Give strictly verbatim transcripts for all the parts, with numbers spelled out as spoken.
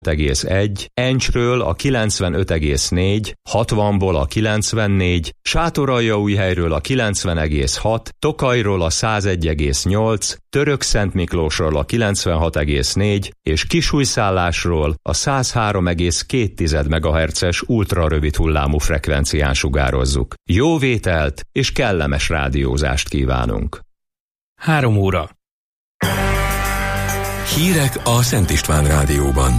egész egy, Encsről a kilencvenöt egész négy, hatvanból a kilencvennégy, Sátoraljaújhelyről a kilencven egész hat, Tokajról a százegy egész nyolc, Törökszentmiklósról a kilencvenhat egész négy és Kisújszállásról a száz három egész két megahertzes ultrarövid hullámú frekvencián sugározzuk. Jó vételt és kellemes rádiózást kívánunk! Három óra. Hírek a Szent István Rádióban.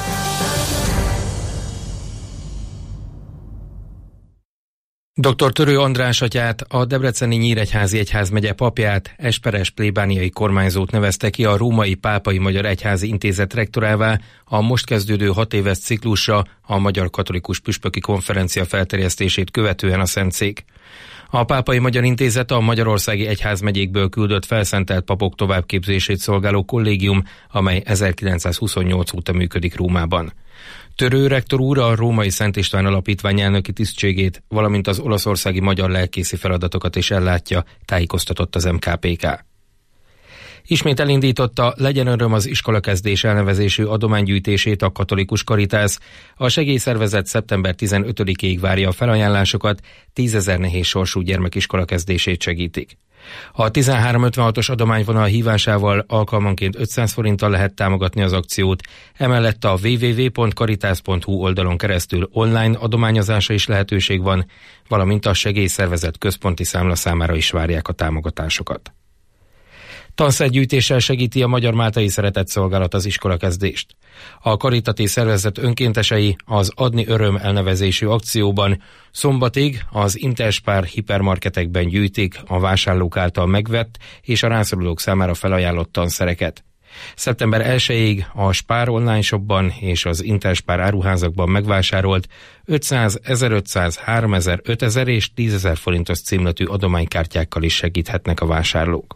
doktor Törő András atyát, a debreceni Nyíregyházi Egyházmegye papját, esperes plébániai kormányzót nevezte ki a Római Pápai Magyar Egyházi Intézet rektorává a most kezdődő hat éves ciklusra a Magyar Katolikus Püspöki Konferencia felterjesztését követően a Szentszék. A Pápai Magyar Intézet a magyarországi egyházmegyékből küldött felszentelt papok továbbképzését szolgáló kollégium, amely ezerkilencszázhuszonnyolc óta működik Rómában. Törő rektor úr a Római Szent István Alapítvány elnöki tisztségét, valamint az olaszországi magyar lelkészi feladatokat is ellátja, tájékoztatott az em ká pé ká. Ismét elindította Legyen öröm az iskolakezdés elnevezésű adománygyűjtését a Katolikus Caritas. A segélyszervezet szeptember tizenötödikéig várja a felajánlásokat, tízezer nehéz sorsú gyermek iskolakezdését segítik. A tizenhárom ötvenhatos adományvonal hívásával alkalmanként ötszáz forinttal lehet támogatni az akciót, emellett a double-u double-u double-u pont caritas pont hu oldalon keresztül online adományozásra is lehetőség van, valamint a segélyszervezet központi számlaszámára is várják a támogatásokat. Tanszergyűjtéssel segíti a Magyar Máltai Szeretetszolgálat az iskolakezdést. A karitatív szervezet önkéntesei az Adni Öröm elnevezésű akcióban szombatig az Interspár hipermarketekben gyűjtik a vásárlók által megvett és a rászorulók számára felajánlott tanszereket. szeptember elsejéig a Spár online shopban és az Interspár áruházakban megvásárolt ötszáz, ezerötszáz, háromezer, ötezer és tízezer forintos címletű adománykártyákkal is segíthetnek a vásárlók.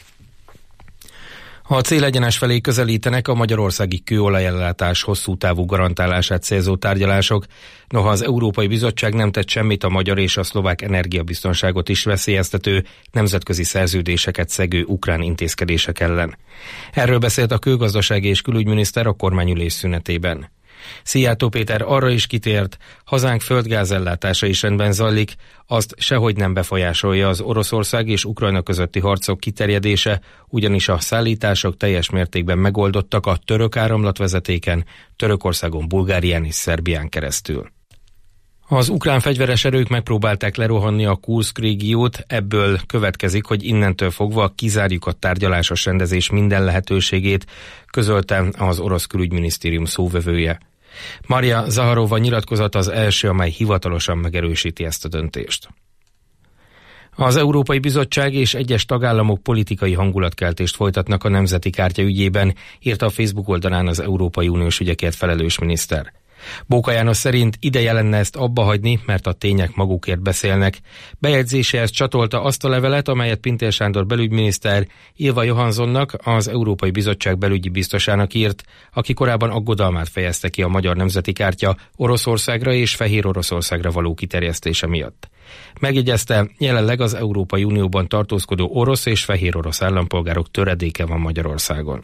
A célegyenes felé közelítenek a magyarországi kőolajellátás hosszú távú garantálását célzó tárgyalások, noha az Európai Bizottság nem tett semmit a magyar és a szlovák energiabiztonságot is veszélyeztető, nemzetközi szerződéseket szegő ukrán intézkedések ellen. Erről beszélt a kőgazdasági és külügyminiszter a kormányülés szünetében. Szijjártó Péter arra is kitért, hazánk földgázellátása is rendben zajlik, azt sehogy nem befolyásolja az Oroszország és Ukrajna közötti harcok kiterjedése, ugyanis a szállítások teljes mértékben megoldottak a török áramlatvezetéken, Törökországon, Bulgárián és Szerbián keresztül. Az ukrán fegyveres erők megpróbálták lerohanni a Kurszk régiót, ebből következik, hogy innentől fogva kizárjuk a tárgyalásos rendezés minden lehetőségét, közölte az orosz külügyminisztérium szóvevője. Maria Zaharova nyilatkozata az első, amely hivatalosan megerősíti ezt a döntést. Az Európai Bizottság és egyes tagállamok politikai hangulatkeltést folytatnak a nemzeti kártya ügyében, írta a Facebook oldalán az Európai Uniós ügyekért felelős miniszter. Bóka János szerint ideje lenne ezt abba hagyni, mert a tények magukért beszélnek. Bejegyzéséhez csatolta azt a levelet, amelyet Pintér Sándor belügyminiszter Ylva Johanssonnak, az Európai Bizottság belügyi biztosának írt, aki korábban aggodalmát fejezte ki a magyar nemzeti kártya Oroszországra és Fehér Oroszországra való kiterjesztése miatt. Megjegyezte, jelenleg az Európai Unióban tartózkodó orosz és fehér orosz állampolgárok töredéke van Magyarországon.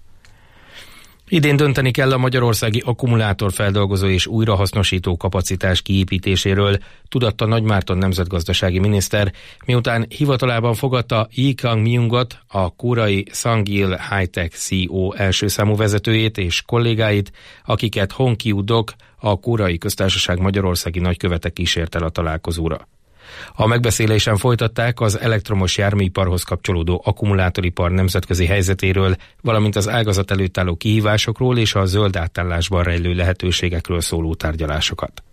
Idén dönteni kell a magyarországi akkumulátorfeldolgozó és újrahasznosító kapacitás kiépítéséről, tudatta Nagymárton nemzetgazdasági miniszter, miután hivatalában fogadta Yi-Kang Myungot, a koreai Sangil High-Tech cé e o első számú vezetőjét és kollégáit, akiket Hong Kyu-dok, a Koreai Köztársaság magyarországi nagykövete kísért el a találkozóra. A megbeszélésen folytatták az elektromos járműiparhoz kapcsolódó akkumulátoripar nemzetközi helyzetéről, valamint az ágazat előtt álló kihívásokról és a zöld átállásban rejlő lehetőségekről szóló tárgyalásokat.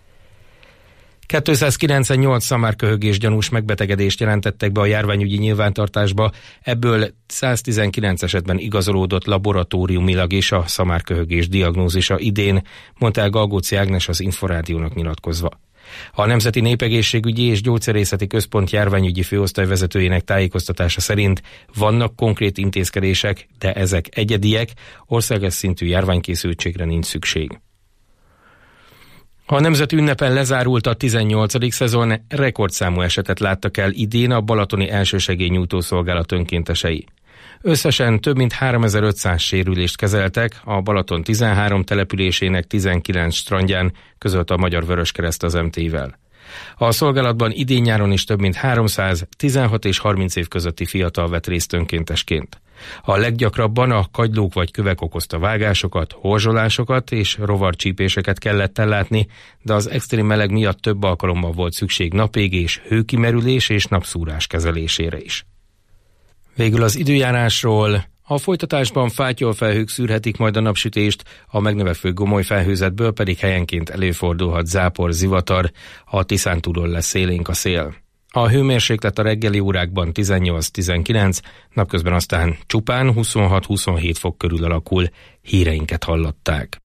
kétszázkilencvennyolc szamárköhögés gyanús megbetegedést jelentettek be a járványügyi nyilvántartásba, ebből száztizenkilenc esetben igazolódott laboratóriumilag is a szamárköhögés diagnózisa idén, mondta el Galgóci Ágnes az Inforádiónak nyilatkozva. A Nemzeti Népegészségügyi és Gyógyszerészeti Központ járványügyi főosztályvezetőjének tájékoztatása szerint vannak konkrét intézkedések, de ezek egyediek, országos szintű járványkészültségre nincs szükség. A nemzeti ünnepen lezárult a tizennyolcadik szezon, rekordszámú esetet láttak el idén a balatoni elsősegélynyújtó szolgálat önkéntesei. Összesen több mint háromezer-ötszáz sérülést kezeltek, a Balaton tizenhárom településének tizenkilenc strandján, közölt a Magyar Vöröskereszt az em té-vel. A szolgálatban idén-nyáron is több mint háromszáz, tizenhat és harminc év közötti fiatal vett részt önkéntesként. A leggyakrabban a kagylók vagy kövek okozta vágásokat, horzsolásokat és rovarcsípéseket kellett ellátni, de az extrém meleg miatt több alkalommal volt szükség napégés, hőkimerülés és napszúrás kezelésére is. Végül az időjárásról. A folytatásban fátyolfelhők szűrhetik majd a napsütést, a megnövekvő gomoly felhőzetből pedig helyenként előfordulhat zápor, zivatar, a Tiszántúlon lesz élénk a szél. A hőmérséklet a reggeli órákban tizennyolc-tizenkilenc, napközben aztán csupán huszonhat-huszonhét fok körül alakul. Híreinket hallották.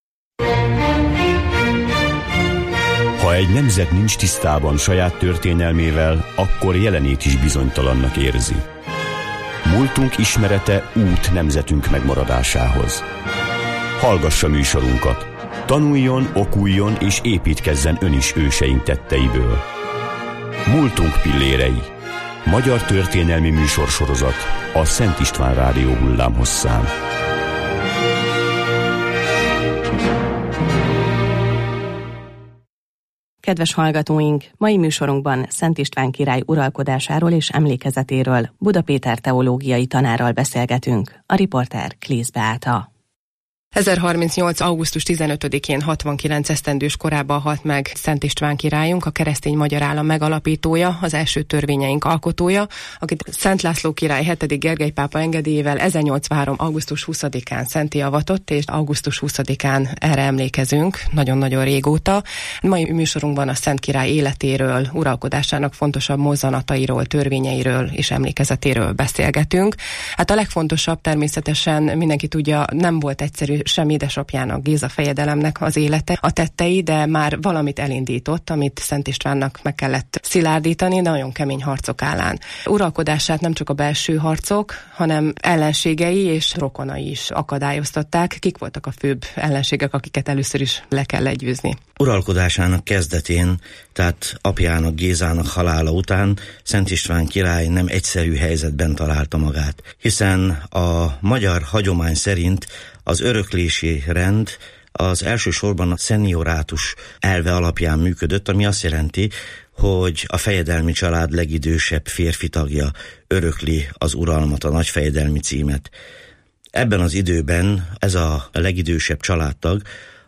Ha egy nemzet nincs tisztában saját történelmével, akkor jelenét is bizonytalannak érzi. Múltunk ismerete út nemzetünk megmaradásához. Hallgassa műsorunkat. Tanuljon, okuljon és építkezzen ön is őseink tetteiből. Múltunk pillérei. Magyar történelmi műsorsorozat a Szent István Rádió hullámhosszán. Kedves hallgatóink, mai műsorunkban Szent István király uralkodásáról és emlékezetéről Buda Péter teológiai tanárral beszélgetünk. A riporter Klész Beáta. ezerharmincnyolc. augusztus tizenötödikén hatvankilenc esztendős korában halt meg Szent István királyunk, a keresztény magyar állam megalapítója, az első törvényeink alkotója, akit Szent László király hetedik Gergely pápa engedélyével ezernyolcvanhárom. augusztus huszadikán szentté avatott, és augusztus huszadikán erre emlékezünk, nagyon-nagyon régóta. Mai műsorunkban a Szent király életéről, uralkodásának fontosabb mozzanatairól, törvényeiről és emlékezetéről beszélgetünk. Hát a legfontosabb természetesen mindenki tudja, nem volt egyszerű sem édesapjának, Géza fejedelemnek az élete, a tettei, de már valamit elindított, amit Szent Istvánnak meg kellett szilárdítani, de nagyon kemény harcok állán. Uralkodását nem csak a belső harcok, hanem ellenségei és rokonai is akadályoztatták. Kik voltak a főbb ellenségek, akiket először is le kell legyőzni? Uralkodásának kezdetén, tehát apjának, Gézának halála után Szent István király nem egyszerű helyzetben találta magát, hiszen a magyar hagyomány szerint az öröklési rend az elsősorban a szeniorátus elve alapján működött, ami azt jelenti, hogy a fejedelmi család legidősebb férfi tagja örökli az uralmat, a nagyfejedelmi címet. Ebben az időben ez a legidősebb családtag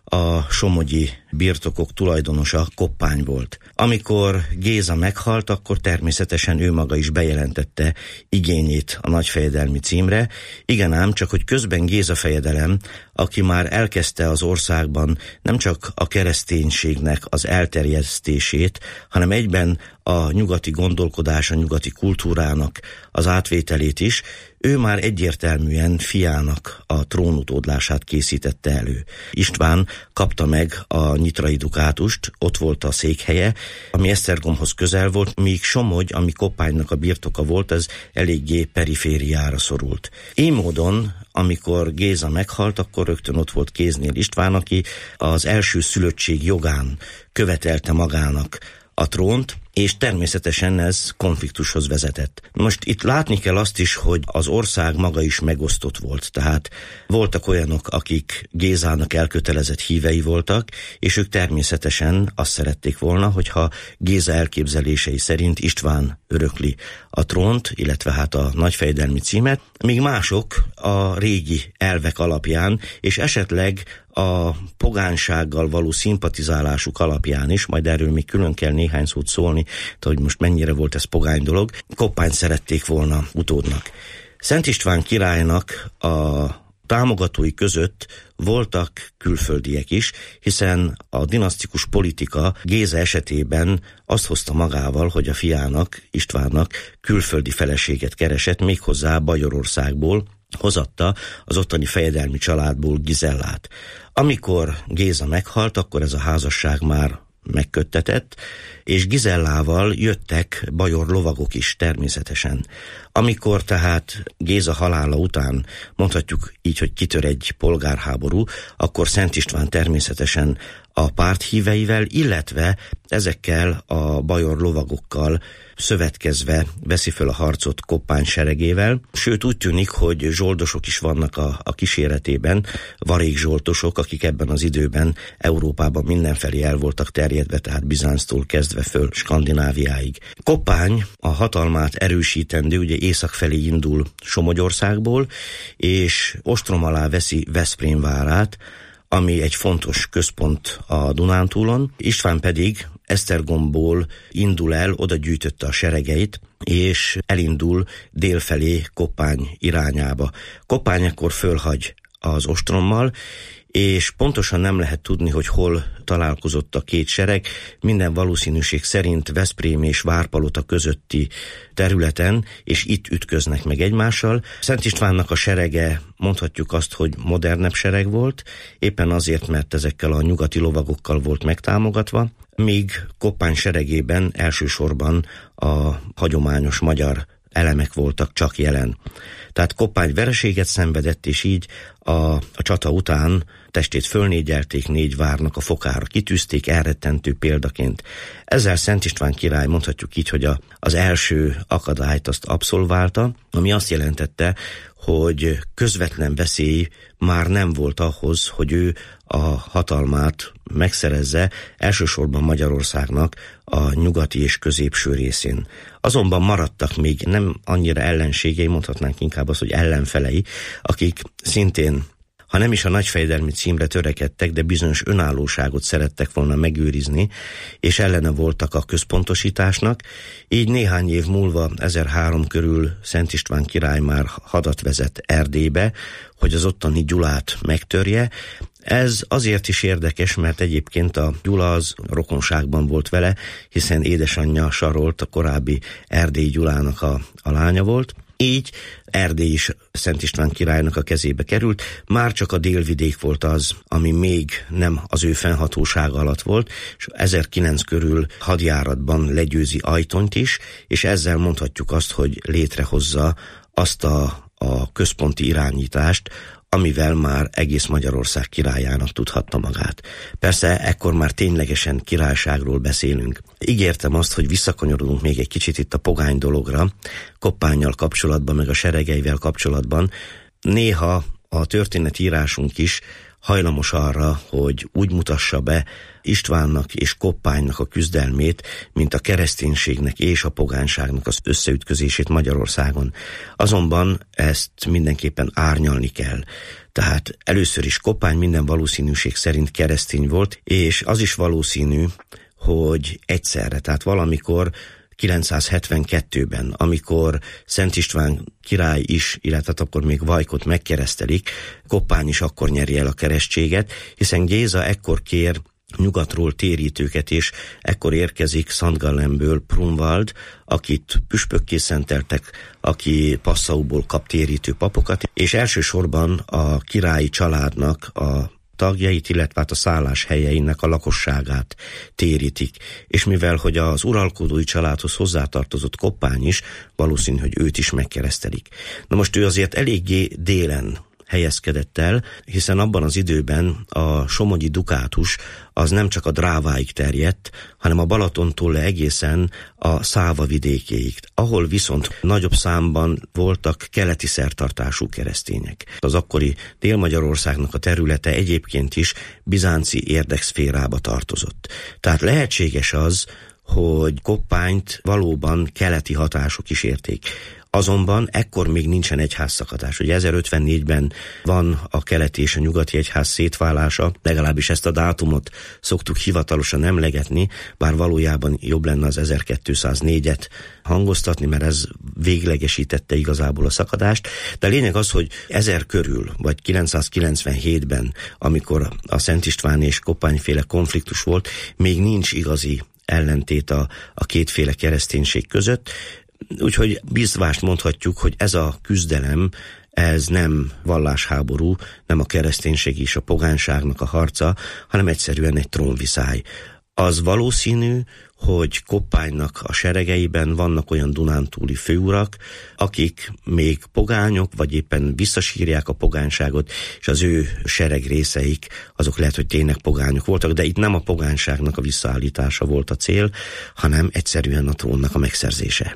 a somogyi birtokok tulajdonosa Koppány volt. Amikor Géza meghalt, akkor természetesen ő maga is bejelentette igényét a nagyfejedelmi címre. Igen ám, csak hogy közben Géza fejedelem, aki már elkezdte az országban nem csak a kereszténységnek az elterjesztését, hanem egyben a nyugati gondolkodás, a nyugati kultúrának az átvételét is, ő már egyértelműen fiának a trónutódlását készítette elő. István kapta meg a nyitrai dukátust, ott volt a székhelye, ami Esztergomhoz közel volt, míg Somogy, ami Koppánynak a birtoka volt, ez eléggé perifériára szorult. Így módon, amikor Géza meghalt, akkor rögtön ott volt kéznél István, aki az első szülöttség jogán követelte magának a trónt, és természetesen ez konfliktushoz vezetett. Most itt látni kell azt is, hogy az ország maga is megosztott volt, tehát voltak olyanok, akik Gézának elkötelezett hívei voltak, és ők természetesen azt szerették volna, hogyha Géza elképzelései szerint István örökli a trónt, illetve hát a nagyfejedelmi címet, míg mások a régi elvek alapján, és esetleg a pogánsággal való szimpatizálásuk alapján is, majd erről még külön kell néhány szót szólni, hogy most mennyire volt ez pogány dolog, Koppányt szerették volna utódnak. Szent István királynak a támogatói között voltak külföldiek is, hiszen a dinasztikus politika Géza esetében azt hozta magával, hogy a fiának, Istvánnak külföldi feleséget keresett, méghozzá Bajorországból hozatta az ottani fejedelmi családból Gizellát. Amikor Géza meghalt, akkor ez a házasság már megköttetett, és Gizellával jöttek bajor lovagok is természetesen. Amikor tehát Géza halála után mondhatjuk így, hogy kitör egy polgárháború, akkor Szent István természetesen a párt híveivel, illetve ezekkel a bajor lovagokkal szövetkezve veszi föl a harcot Koppány seregével. Sőt, úgy tűnik, hogy zsoldosok is vannak a, a kíséretében, varégzsoltosok, akik ebben az időben Európában mindenfelé el voltak terjedve, tehát Bizánctól kezdve föl Skandináviáig. Koppány a hatalmát erősítendő, ugye észak felé indul Somogyországból, és ostrom alá veszi Veszprém várát, ami egy fontos központ a Dunántúlon. István pedig Esztergomból indul el, oda gyűjtötte a seregeit, és elindul délfelé Koppány irányába. Koppány ekkor fölhagy az ostrommal, és pontosan nem lehet tudni, hogy hol találkozott a két sereg. Minden valószínűség szerint Veszprém és Várpalota közötti területen, és itt ütköznek meg egymással. Szent Istvánnak a serege, mondhatjuk azt, hogy modernebb sereg volt, éppen azért, mert ezekkel a nyugati lovagokkal volt megtámogatva, míg Koppány seregében elsősorban a hagyományos magyar elemek voltak csak jelen. Tehát Koppány vereséget szenvedett, és így a, a csata után testét fölnégyelték, négy várnak a fokára kitűzték, elrettentő példaként. Ezzel Szent István király, mondhatjuk így, hogy a, az első akadályt azt abszolválta, ami azt jelentette, hogy közvetlen veszély már nem volt ahhoz, hogy ő a hatalmát megszerezze, elsősorban Magyarországnak a nyugati és középső részén. Azonban maradtak még nem annyira ellenségei, mondhatnánk inkább az, hogy ellenfelei, akik szintén, ha nem is a nagyfejedelmi címre törekedtek, de bizonyos önállóságot szerettek volna megőrizni, és ellene voltak a központosításnak. Így néhány év múlva, ezerhárom körül Szent István király már hadat vezet Erdélybe, hogy az ottani Gyulát megtörje. Ez azért is érdekes, mert egyébként a Gyula az rokonságban volt vele, hiszen édesanyja Sarolt, a korábbi Erdélyi Gyulának a, a lánya volt. Így Erdély is Szent István királynak a kezébe került, már csak a délvidék volt az, ami még nem az ő fennhatósága alatt volt, és ezerkilenc körül hadjáratban legyőzi Ajtonyt is, és ezzel mondhatjuk azt, hogy létrehozza azt a, a központi irányítást, amivel már egész Magyarország királyának tudhatta magát. Persze ekkor már ténylegesen királyságról beszélünk. Ígértem azt, hogy visszakanyarodunk még egy kicsit itt a pogány dologra, Koppánnyal kapcsolatban, meg a seregeivel kapcsolatban. Néha a történetírásunk is hajlamos arra, hogy úgy mutassa be Istvánnak és Koppánynak a küzdelmét, mint a kereszténységnek és a pogányságnak az összeütközését Magyarországon. Azonban ezt mindenképpen árnyalni kell. Tehát először is Koppány minden valószínűség szerint keresztény volt, és az is valószínű, hogy egyszerre, tehát valamikor kilencszázhetvenkettőben, amikor Szent István király is, illetve akkor még Vajkot megkeresztelik, Koppány is akkor nyeri el a keresztséget, hiszen Géza ekkor kér nyugatról térítőket, és ekkor érkezik Szentgallemből Prunwald, akit püspökké szenteltek, aki Passauból kap térítő papokat, és elsősorban a királyi családnak a tagjait, illetve a szállás helyeinek a lakosságát térítik. És mivel, hogy az uralkodói családhoz hozzátartozott Koppány is, valószínű, hogy őt is megkeresztelik. Na most ő azért eléggé délen helyezkedett el, hiszen abban az időben a somogyi dukátus az nem csak a Dráváig terjedt, hanem a Balatontól le egészen a Száva vidékéig, ahol viszont nagyobb számban voltak keleti szertartású keresztények. Az akkori Dél-Magyarországnak a területe egyébként is bizánci érdekszférába tartozott. Tehát lehetséges az, hogy Koppányt valóban keleti hatások is érték. Azonban ekkor még nincsen egyházszakadás. Ugye ezerötvennégyben van a keleti és a nyugati egyház szétválása, legalábbis ezt a dátumot szoktuk hivatalosan emlegetni, bár valójában jobb lenne az ezerkétszáznégyet hangoztatni, mert ez véglegesítette igazából a szakadást. De a lényeg az, hogy ezer körül, vagy kilencszázkilencvenhétben, amikor a Szent István és Koppányféle konfliktus volt, még nincs igazi ellentét a, a kétféle kereszténység között. Úgyhogy biztosan mondhatjuk, hogy ez a küzdelem, ez nem vallásháború, nem a kereszténység és a pogányságnak a harca, hanem egyszerűen egy trónviszály. Az valószínű, hogy Koppánynak a seregeiben vannak olyan dunántúli főurak, akik még pogányok, vagy éppen visszasírják a pogányságot, és az ő sereg részeik, azok lehet, hogy tényleg pogányok voltak, de itt nem a pogányságnak a visszaállítása volt a cél, hanem egyszerűen a trónnak a megszerzése.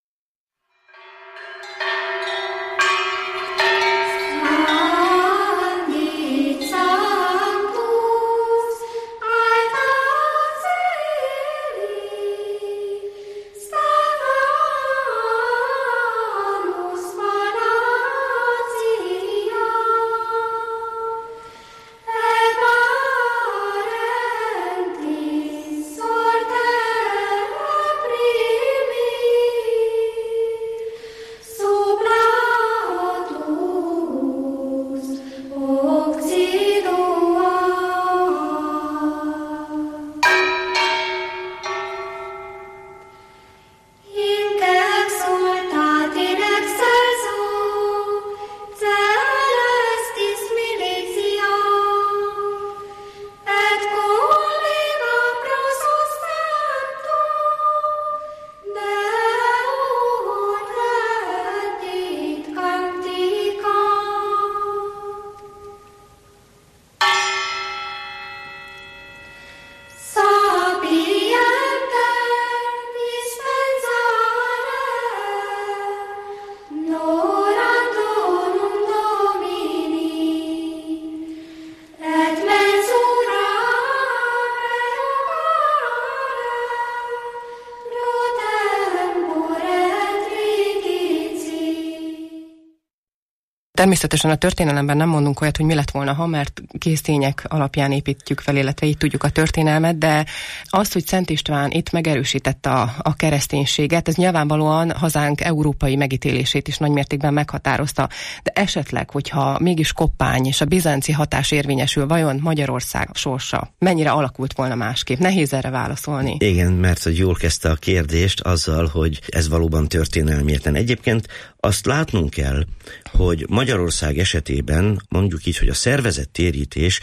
Természetesen a történelemben nem mondunk olyat, hogy mi lett volna, ha, mert késztények alapján építjük fel, illetve így tudjuk a történelmet, de az, hogy Szent István itt megerősítette a, a kereszténységet, ez nyilvánvalóan hazánk európai megítélését is nagymértékben meghatározta, de esetleg, hogyha mégis Koppány és a bizánci hatás érvényesül, vajon Magyarország sorsa mennyire alakult volna másképp? Nehéz erre válaszolni. Igen, mert hogy jól kezdte a kérdést azzal, hogy ez valóban történelmietlen. Egyébként azt látnunk kell, hogy Magyarország esetében mondjuk így, hogy a szervezett térítés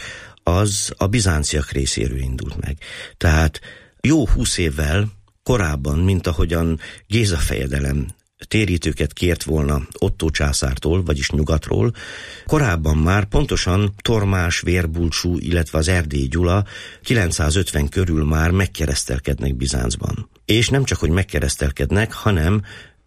az a bizánciak részéről indult meg. Tehát jó húsz évvel korábban, mint ahogyan Géza fejedelem térítőket kért volna Ottó császártól, vagyis nyugatról, korábban már pontosan Tormás, Vérbulcsú, illetve az Erdélyi Gyula kilencszázötven körül már megkeresztelkednek Bizáncban. És nem csak, hogy megkeresztelkednek, hanem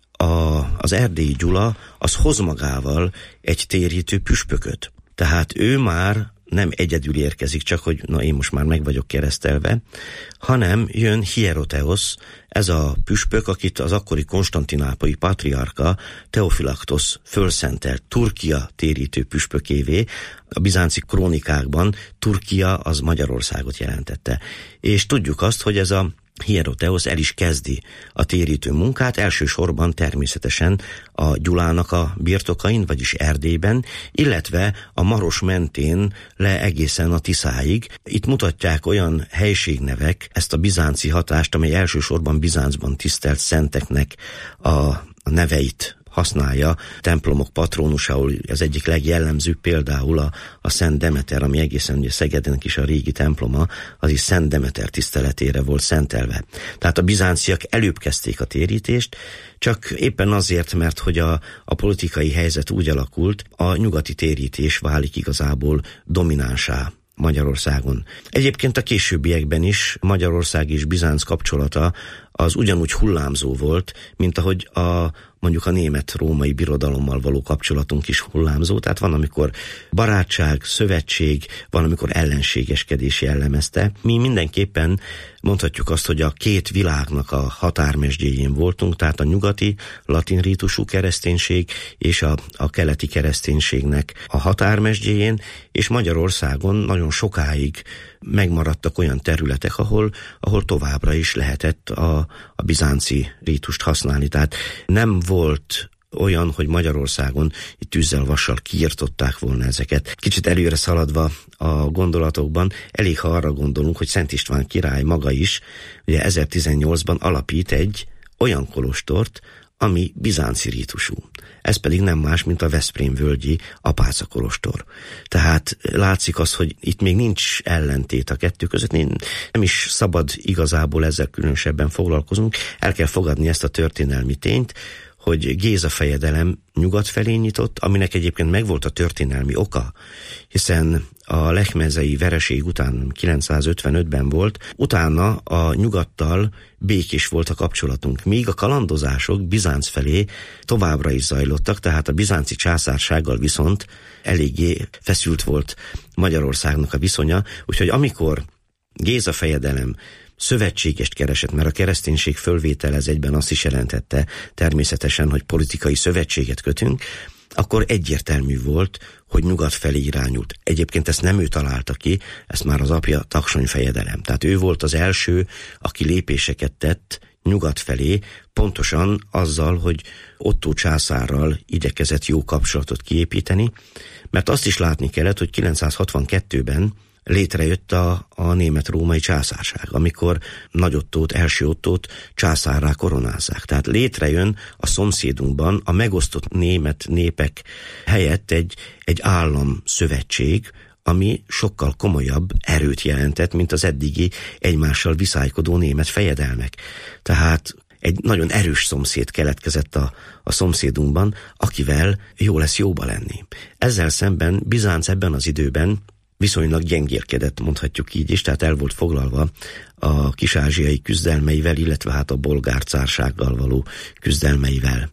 A, az Erdélyi Gyula az hoz magával egy térítő püspököt. Tehát ő már nem egyedül érkezik, csak hogy na én most már meg vagyok keresztelve, hanem jön Hieroteosz, ez a püspök, akit az akkori konstantinápolyi patriarka Teofilaktosz fölszentelt Turkia térítő püspökévé. A bizánci krónikákban Turkia az Magyarországot jelentette. És tudjuk azt, hogy ez a Hieroteosz el is kezdi a térítő munkát, elsősorban természetesen a Gyulának a birtokain, vagyis Erdélyben, illetve a Maros mentén le egészen a Tiszáig. Itt mutatják olyan helységnevek ezt a bizánci hatást, amely elsősorban Bizáncban tisztelt szenteknek a, a neveit használja. Templomok patrónusául az egyik legjellemzőbb például a, a Szent Demeter, ami egészen ugye Szegednek is a régi temploma, az is Szent Demeter tiszteletére volt szentelve. Tehát a bizánciak előbb kezdték a térítést, csak éppen azért, mert hogy a, a politikai helyzet úgy alakult, a nyugati térítés válik igazából dominánsá Magyarországon. Egyébként a későbbiekben is Magyarország és Bizánc kapcsolata az ugyanúgy hullámzó volt, mint ahogy a mondjuk a német-római birodalommal való kapcsolatunk is hullámzó, tehát van, amikor barátság, szövetség, van, amikor ellenségeskedés jellemezte. Mi mindenképpen mondhatjuk azt, hogy a két világnak a határmesdjéjén voltunk, tehát a nyugati latin rítusú kereszténység és a, a keleti kereszténységnek a határmesdjéjén, és Magyarországon nagyon sokáig megmaradtak olyan területek, ahol, ahol továbbra is lehetett a, a bizánci rítust használni. Tehát nem volt olyan, hogy Magyarországon itt tűzzel, vassal kiirtották volna ezeket. Kicsit előre szaladva a gondolatokban, elég, ha arra gondolunk, hogy Szent István király maga is ugye ezertizennyolcban alapít egy olyan kolostort, ami bizánci rítusú. Ez pedig nem más, mint a Veszprém völgyi apáca kolostor. Tehát látszik az, hogy itt még nincs ellentét a kettő között, nem is szabad igazából ezzel különösebben foglalkozunk, el kell fogadni ezt a történelmi tényt, hogy Géza fejedelem nyugat felé nyitott, aminek egyébként megvolt a történelmi oka, hiszen a lechmezei vereség után kilencszázötvenötben volt, utána a nyugattal békés volt a kapcsolatunk, míg a kalandozások Bizánc felé továbbra is zajlottak, tehát a bizánci császársággal viszont eléggé feszült volt Magyarországnak a viszonya, úgyhogy amikor Géza fejedelem szövetségest keresett, mert a kereszténység fölvétel ez egyben azt is jelentette természetesen, hogy politikai szövetséget kötünk, akkor egyértelmű volt, hogy nyugat felé irányult. Egyébként ezt nem ő találta ki, ezt már az apja Taksony fejedelem. Tehát ő volt az első, aki lépéseket tett nyugat felé, pontosan azzal, hogy Ottó császárral igyekezett jó kapcsolatot kiépíteni, mert azt is látni kellett, hogy kilencszázhatvankettőben létrejött a, a német-római császárság, amikor Nagy Ottót, első Ottót császárrá koronázzák. Tehát létrejön a szomszédunkban a megosztott német népek helyett egy, egy államszövetség, ami sokkal komolyabb erőt jelentett, mint az eddigi egymással viszálykodó német fejedelmek. Tehát egy nagyon erős szomszéd keletkezett a, a szomszédunkban, akivel jó lesz jóba lenni. Ezzel szemben Bizánc ebben az időben viszonylag gyengérkedett, mondhatjuk így is, tehát el volt foglalva a kis-ázsiai küzdelmeivel, illetve hát a bolgár cársággal való küzdelmeivel.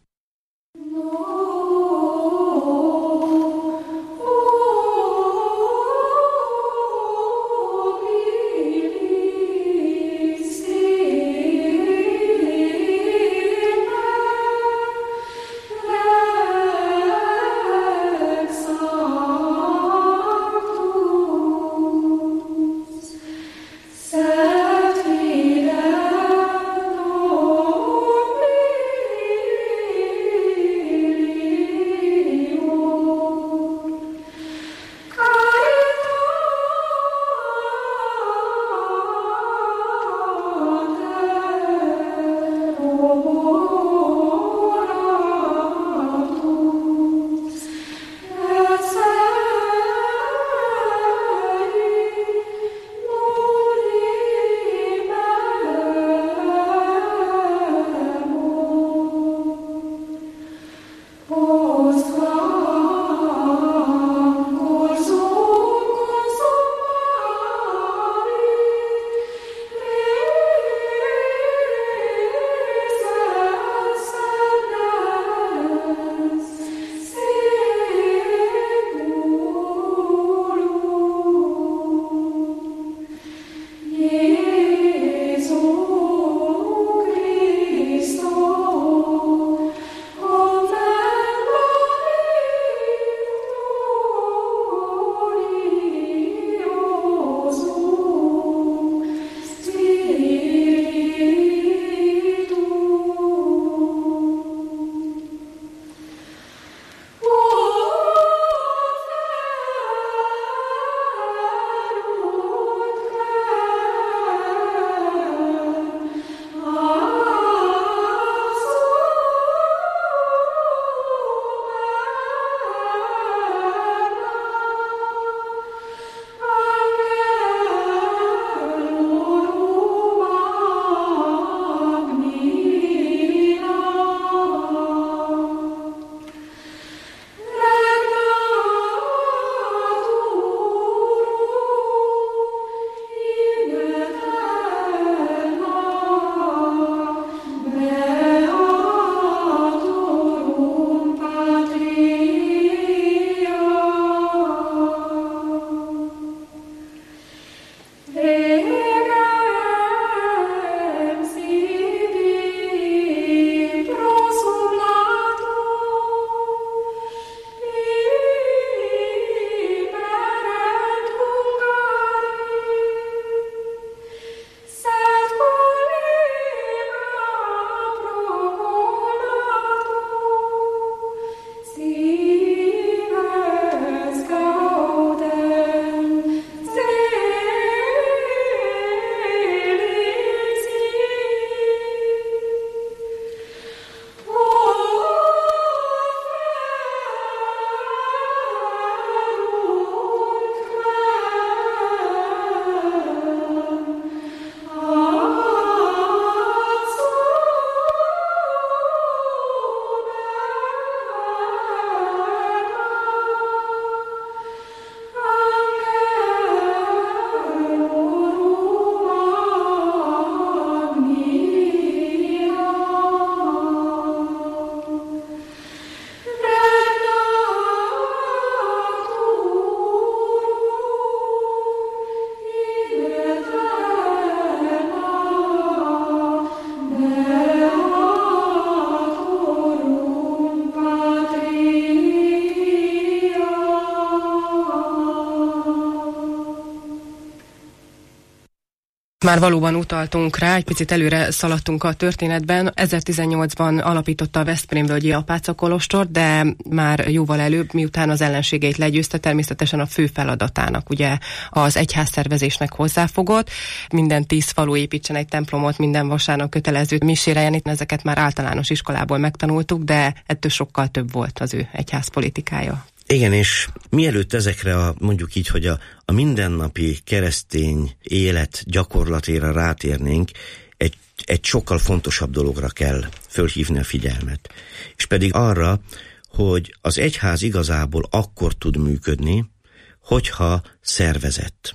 Már valóban utaltunk rá, egy picit előre szaladtunk a történetben. ezertizennyolcban alapította a Veszprémvölgyi apáca kolostort, de már jóval előbb, miután az ellenségeit legyőzte, természetesen a fő feladatának, ugye az egyházszervezésnek hozzáfogott. Minden tíz falu építsen egy templomot, minden vasárnap kötelező misére jeleníteni, ezeket már általános iskolából megtanultuk, de ettől sokkal több volt az ő egyházpolitikája. Igen, és mielőtt ezekre a, mondjuk így, hogy a, a mindennapi keresztény élet gyakorlatéra rátérnénk, egy, egy sokkal fontosabb dologra kell fölhívni a figyelmet. És pedig arra, hogy az egyház igazából akkor tud működni, hogyha szervezett.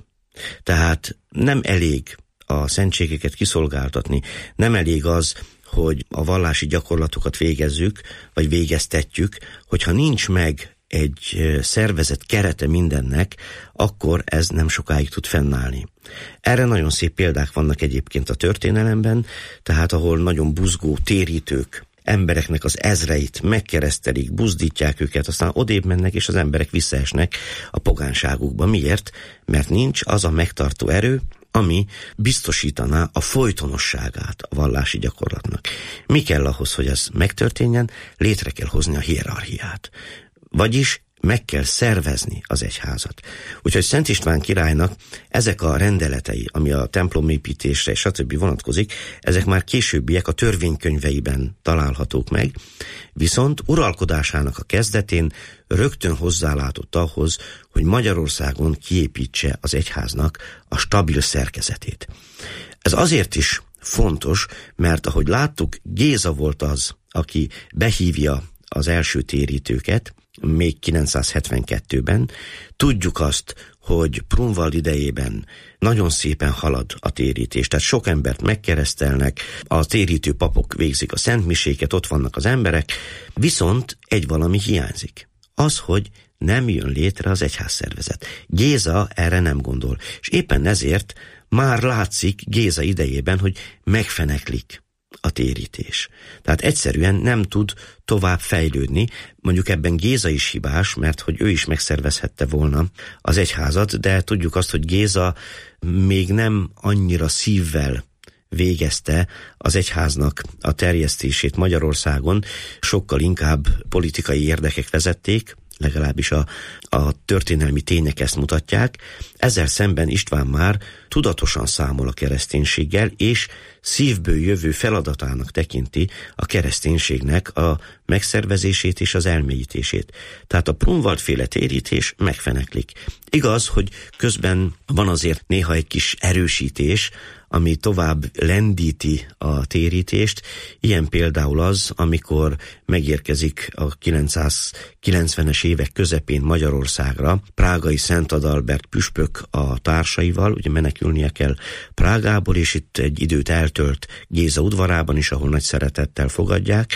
Tehát nem elég a szentségeket kiszolgáltatni, nem elég az, hogy a vallási gyakorlatokat végezzük, vagy végeztetjük, hogyha nincs meg egy szervezet kerete mindennek, akkor ez nem sokáig tud fennállni. Erre nagyon szép példák vannak egyébként a történelemben, tehát ahol nagyon buzgó térítők embereknek az ezreit megkeresztelik, buzdítják őket, aztán odébb mennek, és az emberek visszaesnek a pogánságukba. Miért? Mert nincs az a megtartó erő, ami biztosítaná a folytonosságát a vallási gyakorlatnak. Mi kell ahhoz, hogy ez megtörténjen? Létre kell hozni a hierarchiát. Vagyis meg kell szervezni az egyházat. Úgyhogy Szent István királynak ezek a rendeletei, ami a templomépítésre és stb. Vonatkozik, ezek már későbbiek a törvénykönyveiben találhatók meg, viszont uralkodásának a kezdetén rögtön hozzálátott ahhoz, hogy Magyarországon kiépítse az egyháznak a stabil szerkezetét. Ez azért is fontos, mert ahogy láttuk, Géza volt az, aki behívja az első térítőket, még kilencszázhetvenkettőben. Tudjuk azt, hogy Prunvald idejében nagyon szépen halad a térítés, tehát sok embert megkeresztelnek, a térítő papok végzik a szentmiséket, ott vannak az emberek, viszont egy valami hiányzik. Az, hogy nem jön létre az egyházszervezet. Géza erre nem gondol, és éppen ezért már látszik Géza idejében, hogy megfeneklik a térítés. Tehát egyszerűen nem tud tovább fejlődni. Mondjuk ebben Géza is hibás, mert hogy ő is megszervezhette volna az egyházat, de tudjuk azt, hogy Géza még nem annyira szívvel végezte az egyháznak a terjesztését Magyarországon, sokkal inkább politikai érdekek vezették, legalábbis a, a történelmi tények ezt mutatják. Ezzel szemben István már tudatosan számol a kereszténységgel, és szívből jövő feladatának tekinti a kereszténységnek a megszervezését és az elmélyítését. Tehát a Prunvald-féle térítés megfeneklik. Igaz, hogy közben van azért néha egy kis erősítés, ami tovább lendíti a térítést. Ilyen például az, amikor megérkezik a kilencszázkilencvenes évek közepén Magyarországra prágai Szent Adalbert püspök a társaival, ugye menekülnie kell Prágából, és itt egy időt eltölt Géza udvarában is, ahol nagy szeretettel fogadják,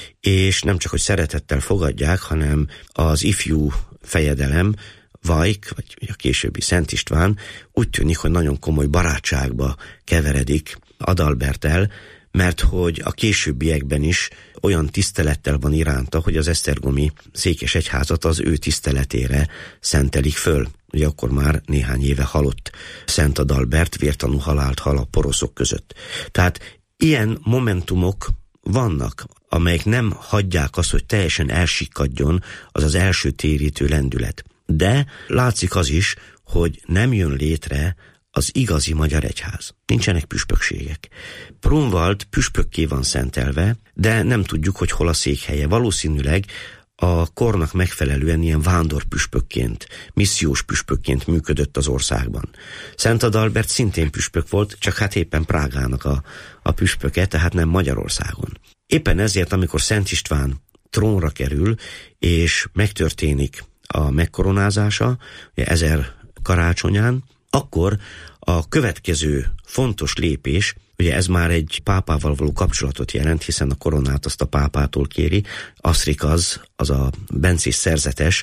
és nem csak, hogy szeretettel fogadják, hanem az ifjú fejedelem, Vajk, vagy a későbbi Szent István úgy tűnik, hogy nagyon komoly barátságba keveredik Adalberttel, mert hogy a későbbiekben is olyan tisztelettel van iránta, hogy az esztergomi székesegyházat az ő tiszteletére szentelik föl. Ugye akkor már néhány éve halott Szent Adalbert, vértanú halált hal a poroszok között. Tehát ilyen momentumok vannak, amelyek nem hagyják azt, hogy teljesen elsikkadjon az az első térítő lendület. De látszik az is, hogy nem jön létre az igazi magyar egyház. Nincsenek püspökségek. Prunvald püspökké van szentelve, de nem tudjuk, hogy hol a székhelye. Valószínűleg a kornak megfelelően ilyen vándorpüspökként, missziós püspökként működött az országban. Szent Adalbert szintén püspök volt, csak hát éppen Prágának a, a püspöke, tehát nem Magyarországon. Éppen ezért, amikor Szent István trónra kerül, és megtörténik a megkoronázása, ugye ezer karácsonyán, akkor a következő fontos lépés, ugye ez már egy pápával való kapcsolatot jelent, hiszen a koronát azt a pápától kéri. Aszrikaz, az a bencés szerzetes,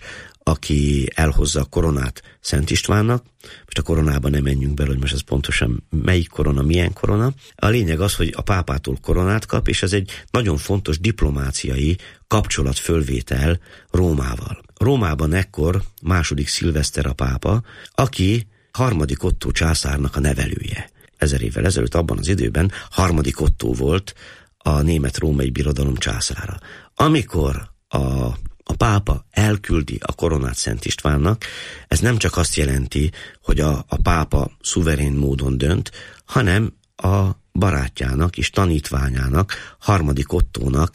aki elhozza a koronát Szent Istvánnak. Most a koronában nem menjünk bele, hogy most ez pontosan melyik korona, milyen korona. A lényeg az, hogy a pápától koronát kap, és ez egy nagyon fontos diplomáciai kapcsolatfölvétel Rómával. Rómában ekkor második Szilveszter a pápa, aki harmadik Ottó császárnak a nevelője. ezer évvel ezelőtt, abban az időben harmadik Ottó volt a német-római birodalom császára. Amikor a, a pápa elküldi a koronát Szent Istvánnak, ez nem csak azt jelenti, hogy a, a pápa szuverén módon dönt, hanem a barátjának és tanítványának, harmadik Ottónak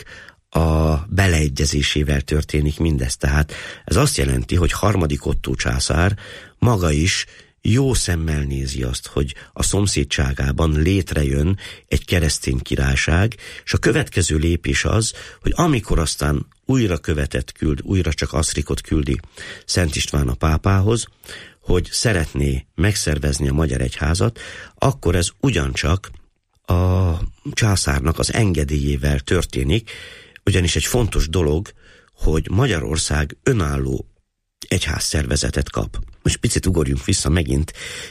a beleegyezésével történik mindez. Tehát ez azt jelenti, hogy harmadik Ottó császár maga is jó szemmel nézi azt, hogy a szomszédságában létrejön egy keresztény királyság, és a következő lépés az, hogy amikor aztán újra követet küld, újra csak Aszrikot küldi Szent István a pápához, hogy szeretné megszervezni a magyar egyházat, akkor ez ugyancsak a császárnak az engedélyével történik, ugyanis egy fontos dolog, hogy Magyarország önálló egyházszervezetet kap. Most picit ugorjunk vissza megint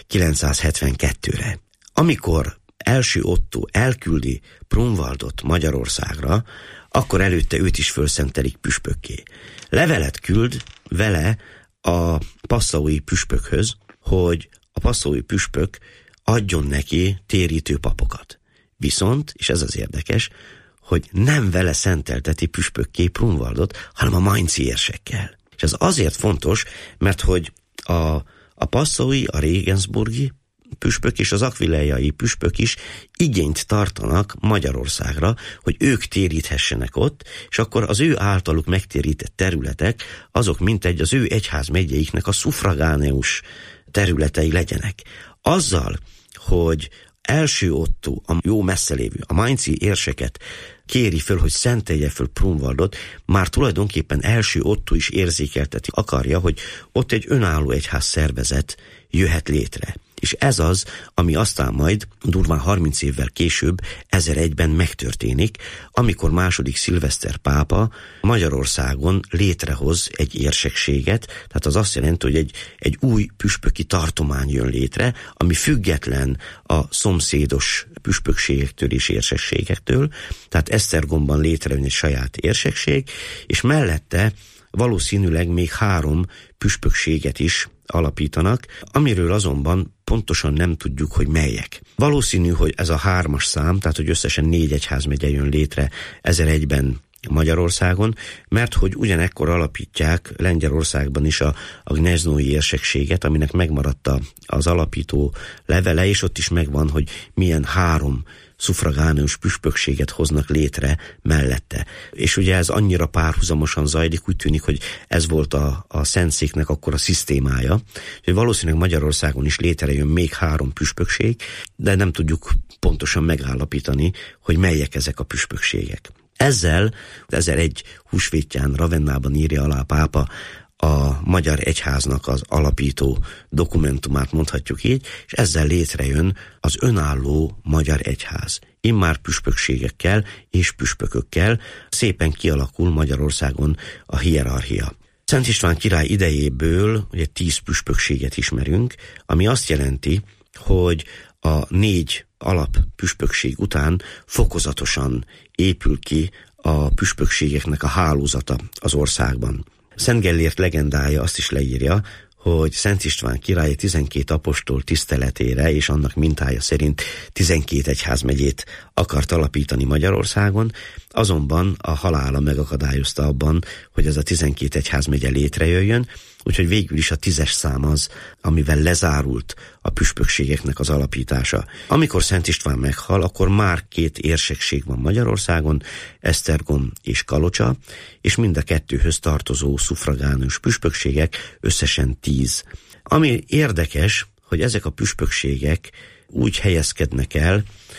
kilencszázhetvenkettőre. Amikor első Ottó elküldi Brunwaldot Magyarországra, akkor előtte őt is fölszentelik püspökké. Levelet küld vele a passaui püspökhöz, hogy a passaui püspök adjon neki térítő papokat. Viszont, és ez az érdekes, hogy nem vele szentelteti püspökké Brunwaldot, hanem a mainzi érsekkel. És ez azért fontos, mert hogy a, a passaui, a regensburgi püspök és az aquileiai püspök is igényt tartanak Magyarországra, hogy ők téríthessenek ott, és akkor az ő általuk megtérített területek, azok mintegy az ő egyházmegyeiknek a szuffragáneus területei legyenek. Azzal, hogy első Ottó, a jó messzelévő, a mainzi érseket kéri föl, hogy szentelje föl Brunwaldot, már tulajdonképpen első Ottó is érzékelteti, akarja, hogy ott egy önálló egyház szervezet jöhet létre. És ez az, ami aztán majd durván harminc évvel később, ezeregyben megtörténik, amikor második Szilveszter pápa Magyarországon létrehoz egy érsekséget, tehát az azt jelenti, hogy egy, egy új püspöki tartomány jön létre, ami független a szomszédos püspökségektől és érsekségektől, tehát Esztergomban létrejön egy saját érsekség, és mellette valószínűleg még három püspökséget is alapítanak, amiről azonban pontosan nem tudjuk, hogy melyek. Valószínű, hogy ez a hármas szám, tehát hogy összesen négy egyházmegye jön létre ezeregyben Magyarországon, mert hogy ugyanekkor alapítják Lengyelországban is a, a gneznói érsekséget, aminek megmaradt az alapító levele, és ott is megvan, hogy milyen három szuffragánius püspökséget hoznak létre mellette. És ugye ez annyira párhuzamosan zajlik, úgy tűnik, hogy ez volt a, a Szentszéknek akkor a szisztémája, hogy valószínűleg Magyarországon is létrejön még három püspökség, de nem tudjuk pontosan megállapítani, hogy melyek ezek a püspökségek. Ezzel ezeregy húsvétján Ravennában írja alá a pápa a Magyar Egyháznak az alapító dokumentumát, mondhatjuk így, és ezzel létrejön az önálló Magyar Egyház. Immár püspökségekkel és püspökökkel szépen kialakul Magyarországon a hierarchia. Szent István király idejéből ugye tíz püspökséget ismerünk, ami azt jelenti, hogy a négy alappüspökség után fokozatosan épül ki a püspökségeknek a hálózata az országban. Szent Gellért legendája azt is leírja, hogy Szent István király tizenkét apostol tiszteletére és annak mintája szerint tizenkét egyházmegyét akart alapítani Magyarországon, azonban a halála megakadályozta abban, hogy ez a tizenkét egyházmegye létrejöjjön, úgyhogy végül is a tízes szám az, amivel lezárult a püspökségeknek az alapítása. Amikor Szent István meghal, akkor már két érsekség van Magyarországon, Esztergom és Kalocsa, és mind a kettőhöz tartozó szuffragánius püspökségek összesen tíz. Ami érdekes, hogy ezek a püspökségek úgy helyezkednek el,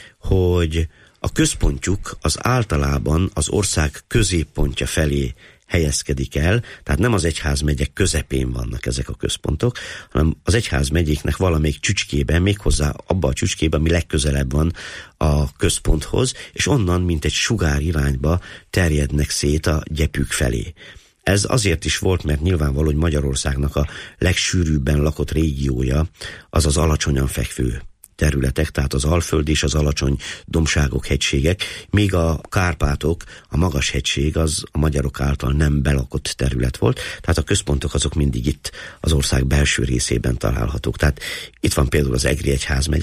hogy a központjuk az általában az ország középpontja felé helyezkedik el, tehát nem az egyházmegyek közepén vannak ezek a központok, hanem az egyházmegyéknek valamelyik csücskében, méghozzá abba a csücskében, ami legközelebb van a központhoz, és onnan, mint egy sugár irányba terjednek szét a gyepük felé. Ez azért is volt, mert nyilvánvaló, hogy Magyarországnak a legsűrűbben lakott régiója az az alacsonyan fekvő területek, tehát az alföld és az alacsony dombságok, hegységek, míg a Kárpátok, a magas hegység az a magyarok által nem belakott terület volt, tehát a központok azok mindig itt az ország belső részében találhatók. Tehát itt van például az Egri egyházmegye,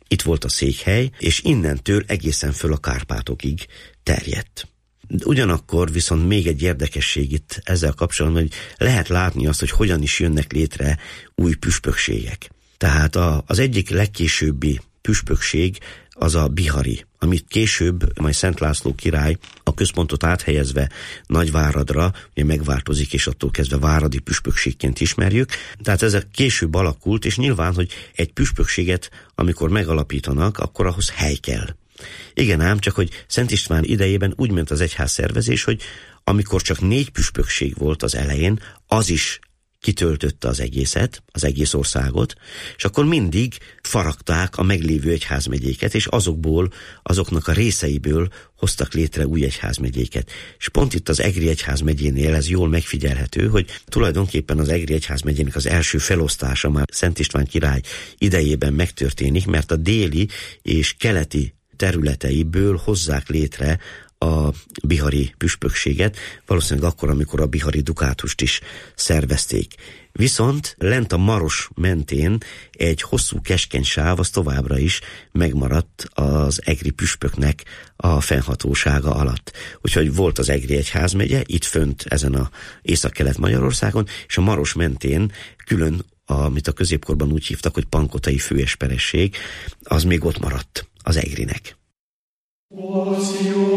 itt volt a székhely, és innentől egészen föl a Kárpátokig terjedt. Ugyanakkor viszont még egy érdekesség itt ezzel kapcsolatban, hogy lehet látni azt, hogy hogyan is jönnek létre új püspökségek. Tehát a, az egyik legkésőbbi püspökség az a bihari, amit később majd Szent László király a központot áthelyezve Nagyváradra ugye megváltozik, és attól kezdve váradi püspökségként ismerjük. Tehát ez később alakult, és nyilván, hogy egy püspökséget, amikor megalapítanak, akkor ahhoz hely kell. Igen ám, csak hogy Szent István idejében úgy ment az egyház szervezés, hogy amikor csak négy püspökség volt az elején, az is kitöltötte az egészet, az egész országot, és akkor mindig faragták a meglévő egyházmegyéket, és azokból, azoknak a részeiből hoztak létre új egyházmegyéket. És pont itt az Egri egyházmegyénél ez jól megfigyelhető, hogy tulajdonképpen az Egri egyházmegyének az első felosztása már Szent István király idejében megtörténik, mert a déli és keleti területeiből hozzák létre a bihari püspökséget, valószínűleg akkor, amikor a bihari dukátust is szervezték. Viszont lent a Maros mentén egy hosszú keskeny sáv, az továbbra is megmaradt az egri püspöknek a fennhatósága alatt. Úgyhogy volt az Egri egyházmegye, itt fönt ezen a Észak-Kelet Magyarországon, és a Maros mentén külön, amit a középkorban úgy hívtak, hogy pankotai főesperesség, az még ott maradt az Egrinek. Os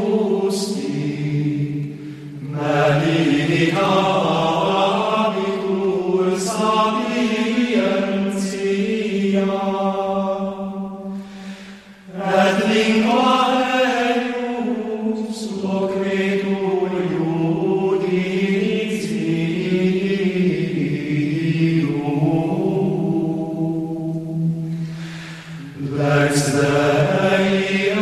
justi, benedicat habitur sapientia, et lingua eius loquetur judicium. Lex Dei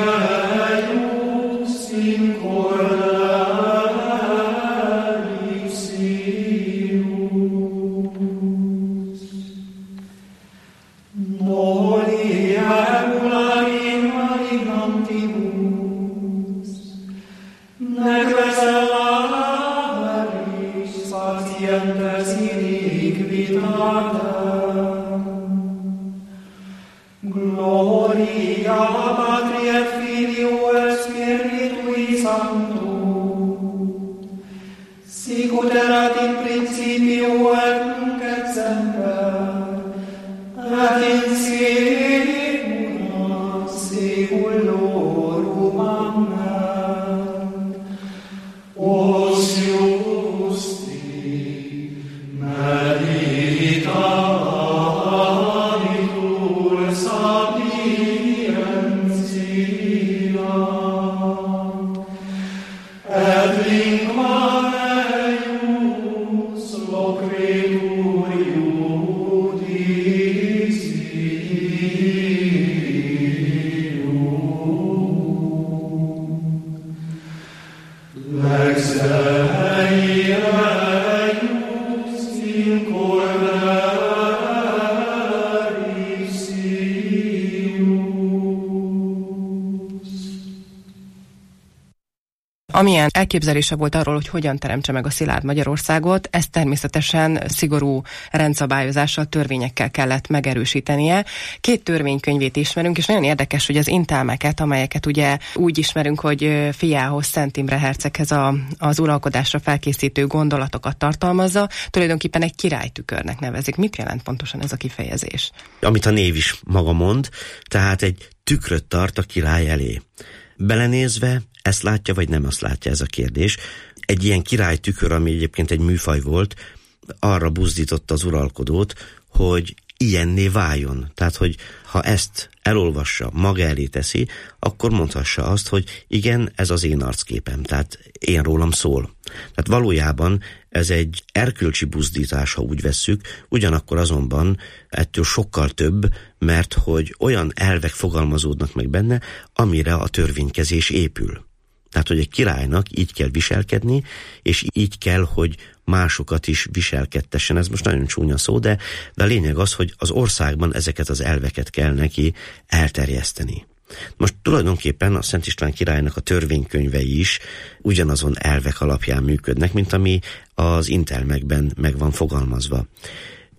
Amilyen elképzelése volt arról, hogy hogyan teremtse meg a szilárd Magyarországot, ezt természetesen szigorú rendszabályozással, törvényekkel kellett megerősítenie. Két törvénykönyvét ismerünk, és nagyon érdekes, hogy az intelmeket, amelyeket ugye úgy ismerünk, hogy fiához, Szent Imre herceghez a, az uralkodásra felkészítő gondolatokat tartalmazza, tulajdonképpen egy királytükörnek nevezik. Mit jelent pontosan ez a kifejezés? Amit a név is maga mond, tehát egy tükröt tart a király elé. Belenézve ezt látja, vagy nem azt látja, ez a kérdés. Egy ilyen királytükör, ami egyébként egy műfaj volt, arra buzdította az uralkodót, hogy ilyenné váljon. Tehát, hogy ha ezt elolvassa, maga elé teszi, akkor mondhassa azt, hogy igen, ez az én arcképem, tehát én rólam szól. Tehát valójában ez egy erkölcsi buzdítás, ha úgy vesszük, ugyanakkor azonban ettől sokkal több, mert hogy olyan elvek fogalmazódnak meg benne, amire a törvénykezés épül. Tehát, hogy egy királynak így kell viselkedni, és így kell, hogy másokat is viselkedtessen. Ez most nagyon csúnya szó, de, de a lényeg az, hogy az országban ezeket az elveket kell neki elterjeszteni. Most tulajdonképpen a Szent István királynak a törvénykönyvei is ugyanazon elvek alapján működnek, mint ami az intelmekben meg van fogalmazva.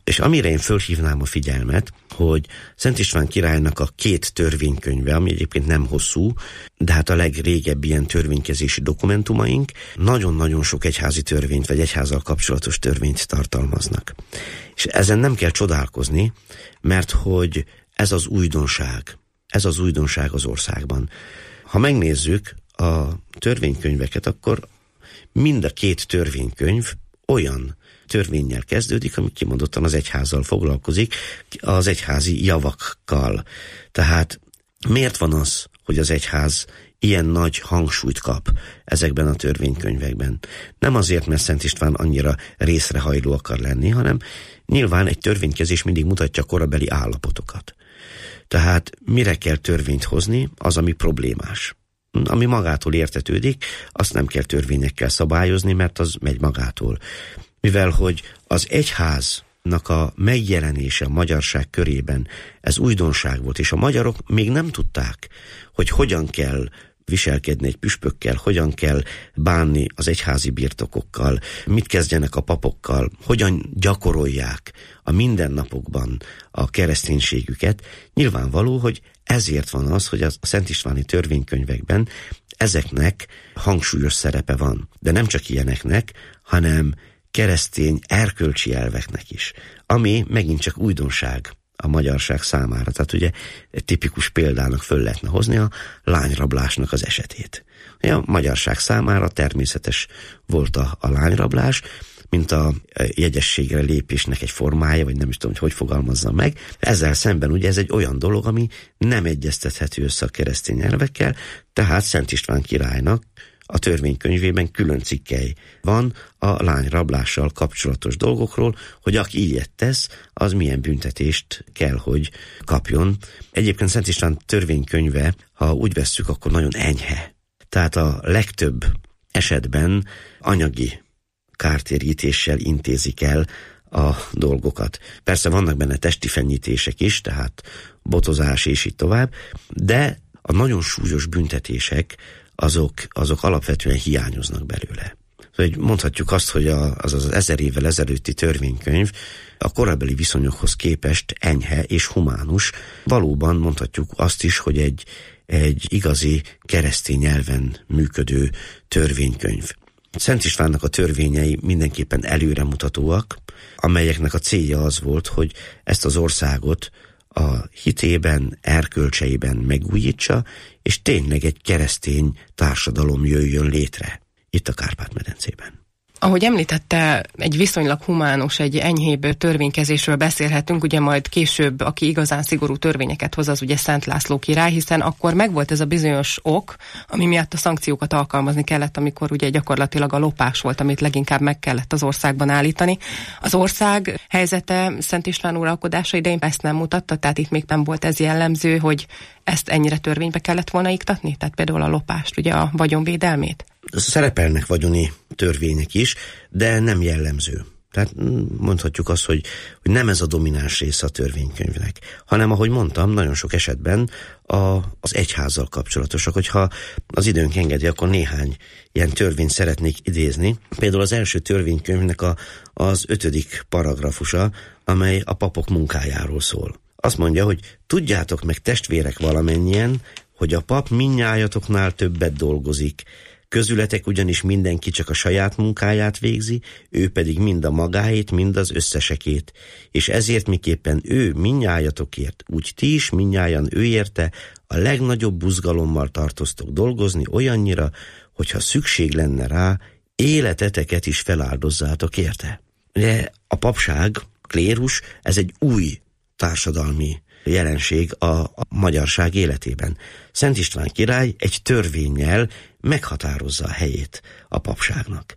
És amire én fölhívnám a figyelmet, hogy Szent István királynak a két törvénykönyve, ami egyébként nem hosszú, de hát a legrégebbi ilyen törvénykezési dokumentumaink nagyon-nagyon sok egyházi törvényt, vagy egyházzal kapcsolatos törvényt tartalmaznak. És ezen nem kell csodálkozni, mert hogy ez az újdonság, ez az újdonság az országban. Ha megnézzük a törvénykönyveket, akkor mind a két törvénykönyv olyan törvénnyel kezdődik, ami kimondottan az egyházzal foglalkozik, az egyházi javakkal. Tehát miért van az, hogy az egyház ilyen nagy hangsúlyt kap ezekben a törvénykönyvekben? Nem azért, mert Szent István annyira részrehajló akar lenni, hanem nyilván egy törvénykezés mindig mutatja a korabeli állapotokat. Tehát mire kell törvényt hozni, az, ami problémás. Ami magától értetődik, azt nem kell törvényekkel szabályozni, mert az megy magától. Mivel hogy az egyháznak a megjelenése a magyarság körében ez újdonság volt, és a magyarok még nem tudták, hogy hogyan kell viselkedni egy püspökkel, hogyan kell bánni az egyházi birtokokkal, mit kezdjenek a papokkal, hogyan gyakorolják a mindennapokban a kereszténységüket. Nyilvánvaló, hogy ezért van az, hogy a Szent Istváni törvénykönyvekben ezeknek hangsúlyos szerepe van. De nem csak ilyeneknek, hanem keresztény erkölcsi elveknek is, ami megint csak újdonság a magyarság számára. Tehát ugye egy tipikus példának föl lehetne hozni a lányrablásnak az esetét. A magyarság számára természetes volt a, a lányrablás, mint a jegyességre lépésnek egy formája, vagy nem is tudom, hogy hogy fogalmazzam meg. Ezzel szemben ugye ez egy olyan dolog, ami nem egyeztethető össze a keresztény elvekkel, tehát Szent István királynak a törvénykönyvében külön cikkely van a lányrablással kapcsolatos dolgokról, hogy aki ilyet tesz, az milyen büntetést kell, hogy kapjon. Egyébként Szent István törvénykönyve, ha úgy vesszük, akkor nagyon enyhe. Tehát a legtöbb esetben anyagi kártérítéssel intézik el a dolgokat. Persze vannak benne testi fenyítések is, tehát botozás és így tovább, de a nagyon súlyos büntetések azok, azok alapvetően hiányoznak belőle. Mondhatjuk azt, hogy a, az az ezer évvel ezelőtti törvénykönyv a korabeli viszonyokhoz képest enyhe és humánus. Valóban mondhatjuk azt is, hogy egy, egy igazi keresztény elven működő törvénykönyv. Szent Istvánnak a törvényei mindenképpen előremutatóak, amelyeknek a célja az volt, hogy ezt az országot a hitében, erkölcseiben megújítsa, és tényleg egy keresztény társadalom jöjjön létre itt a Kárpát-medencében. Ahogy említette, egy viszonylag humánus, egy enyhébb törvénykezésről beszélhetünk, ugye majd később, aki igazán szigorú törvényeket hoz, az ugye Szent László király, hiszen akkor megvolt ez a bizonyos ok, ami miatt a szankciókat alkalmazni kellett, amikor ugye gyakorlatilag a lopás volt, amit leginkább meg kellett az országban állítani. Az ország helyzete Szent István uralkodása idején ezt nem mutatta, tehát itt még nem volt ez jellemző, hogy ezt ennyire törvénybe kellett volna iktatni, tehát például a lopást, ugye a vagyonvédelmét. Szerepelnek vagyoni törvények is, de nem jellemző. Tehát mondhatjuk azt, hogy, hogy nem ez a domináns része a törvénykönyvnek, hanem ahogy mondtam, nagyon sok esetben a, az egyházzal kapcsolatosak. Hogyha az időnk engedi, akkor néhány ilyen törvényt szeretnék idézni. Például az első törvénykönyvnek a, az ötödik paragrafusa, amely a papok munkájáról szól. Azt mondja, hogy tudjátok meg, testvérek, valamennyien, hogy a pap mindnyájatoknál többet dolgozik. Közületek ugyanis mindenki csak a saját munkáját végzi, ő pedig mind a magáét, mind az összesekét. És ezért miképpen ő mindnyájatokért, úgy ti is mindnyájan ő érte, a legnagyobb buzgalommal tartoztok dolgozni olyannyira, hogyha szükség lenne rá, életeteket is feláldozzátok érte. De a papság, klérus, ez egy új társadalmi jelenség a, a magyarság életében. Szent István király egy törvénnyel meghatározza a helyét a papságnak.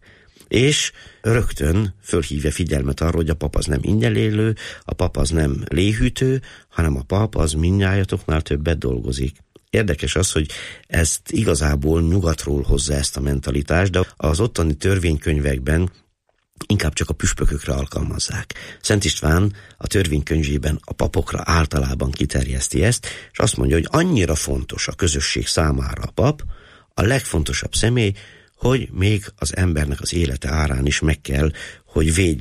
És rögtön fölhívja figyelmet arra, hogy a pap az nem ingyen élő, a pap az nem léhűtő, hanem a pap az mindnyájatoknál többet dolgozik. Érdekes az, hogy ezt igazából nyugatról hozza ezt a mentalitást, de az ottani törvénykönyvekben inkább csak a püspökökre alkalmazzák. Szent István a törvénykönyvében a papokra általában kiterjeszti ezt, és azt mondja, hogy annyira fontos a közösség számára a pap, a legfontosabb személy, hogy még az embernek az élete árán is meg kell, hogy védje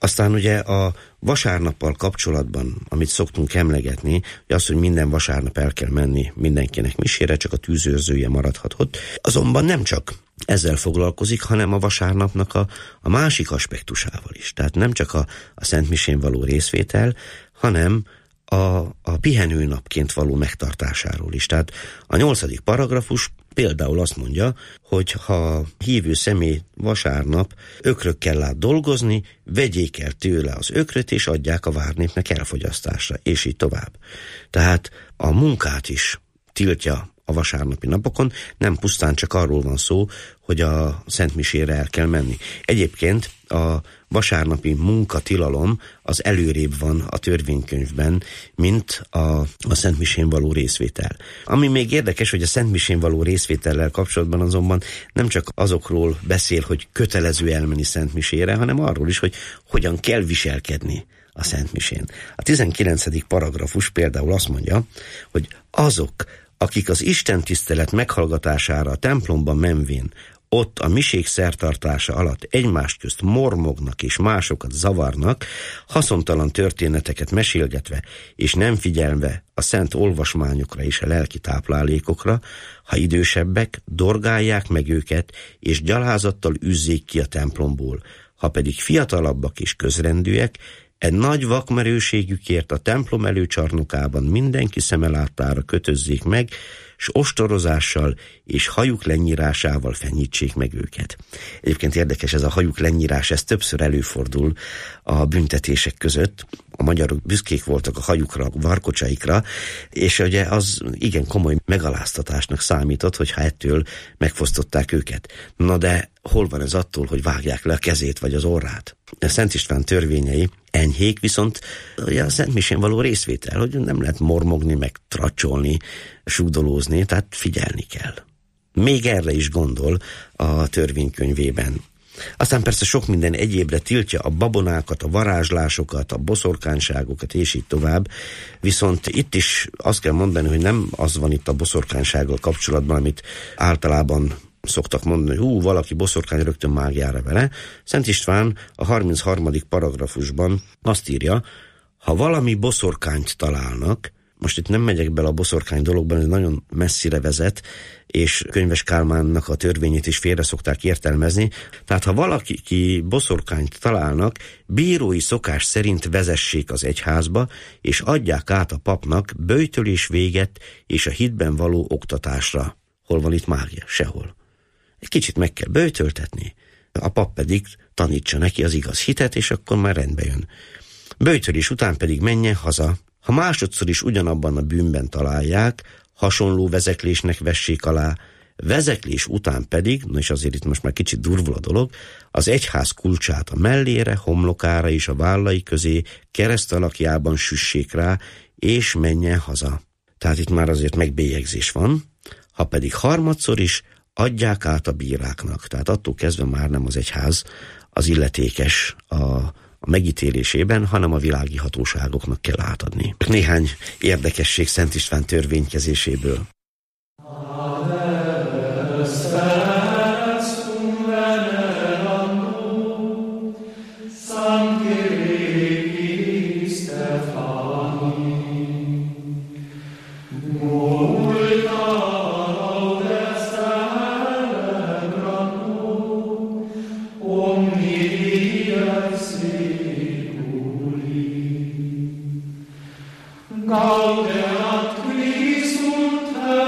Aztán ugye a vasárnappal kapcsolatban, amit szoktunk emlegetni, hogy az, hogy minden vasárnap el kell menni mindenkinek misére, csak a tűzőrzője maradhat ott. Azonban nem csak ezzel foglalkozik, hanem a vasárnapnak a, a másik aspektusával is. Tehát nem csak a, a szentmisén való részvétel, hanem a, a pihenőnapként való megtartásáról is. Tehát a nyolcadik paragrafus például azt mondja, hogy ha hívő személy vasárnap ökrökkel lát dolgozni, vegyék el tőle az ökröt, és adják a várnépnek elfogyasztásra, és így tovább. Tehát a munkát is tiltja a vasárnapi napokon, nem pusztán csak arról van szó, hogy a szentmisére el kell menni. Egyébként a vasárnapi munkatilalom az előrébb van a törvénykönyvben, mint a, a szentmisén való részvétel. Ami még érdekes, hogy a szentmisén való részvétellel kapcsolatban azonban nem csak azokról beszél, hogy kötelező elmenni szentmisére, hanem arról is, hogy hogyan kell viselkedni a szentmisén. A tizenkilencedik paragrafus például azt mondja, hogy azok, akik az istentisztelet meghallgatására a templomban menvén ott a misék szertartása alatt egymást közt mormognak és másokat zavarnak, haszontalan történeteket mesélgetve és nem figyelve a szent olvasmányokra és a lelki táplálékokra, ha idősebbek, dorgálják meg őket és gyalázattal üzzék ki a templomból, ha pedig fiatalabbak és közrendűek, egy nagy vakmerőségükért a templom előcsarnokában mindenki szeme láttára kötözzék meg, s ostorozással és hajuk lenyírásával fenyítsék meg őket. Egyébként érdekes ez a hajuk lenyírás, ez többször előfordul a büntetések között. A magyarok büszkék voltak a hajukra, a varkocsaikra, és ugye az igen komoly megaláztatásnak számított, hogyha ettől megfosztották őket. Na de hol van ez attól, hogy vágják le a kezét vagy az orrát? A Szent István törvényei enyhék, viszont ugye a szentmisén való részvétel, hogy nem lehet mormogni, meg tracsolni, súdolózni, tehát figyelni kell. Még erre is gondol a törvénykönyvében. Aztán persze sok minden egyébre tiltja a babonákat, a varázslásokat, a boszorkányságokat, és így tovább. Viszont itt is azt kell mondani, hogy nem az van itt a boszorkánysággal kapcsolatban, amit általában szoktak mondani, hogy hú, valaki boszorkány, rögtön mágiára vele. Szent István a harmincharmadik paragrafusban azt írja, ha valami boszorkányt találnak, most itt nem megyek bele a boszorkány dologban, ez nagyon messzire vezet, és Könyves Kálmánnak a törvényét is félre szokták értelmezni. Tehát ha valaki ki boszorkányt találnak, bírói szokás szerint vezessék az egyházba, és adják át a papnak böjtölés véget és a hitben való oktatásra. Hol van itt mágia? Sehol. Egy kicsit meg kell böjtöltetni, a pap pedig tanítsa neki az igaz hitet, és akkor már rendbe jön. Böjtölés után pedig menjen haza. Ha másodszor is ugyanabban a bűnben találják, hasonló vezeklésnek vessék alá, vezeklés után pedig, na és azért itt most már kicsit durvul a dolog, az egyház kulcsát a mellére, homlokára és a vállai közé kereszt alakjában süssék rá, és menjen haza. Tehát itt már azért megbélyegzés van, ha pedig harmadszor is, adják át a bíráknak. Tehát attól kezdve már nem az egyház az illetékes a, a megítélésében, hanem a világi hatóságoknak kell átadni. Néhány érdekesség Szent István törvénykezéséből. Gaudeat qui sunt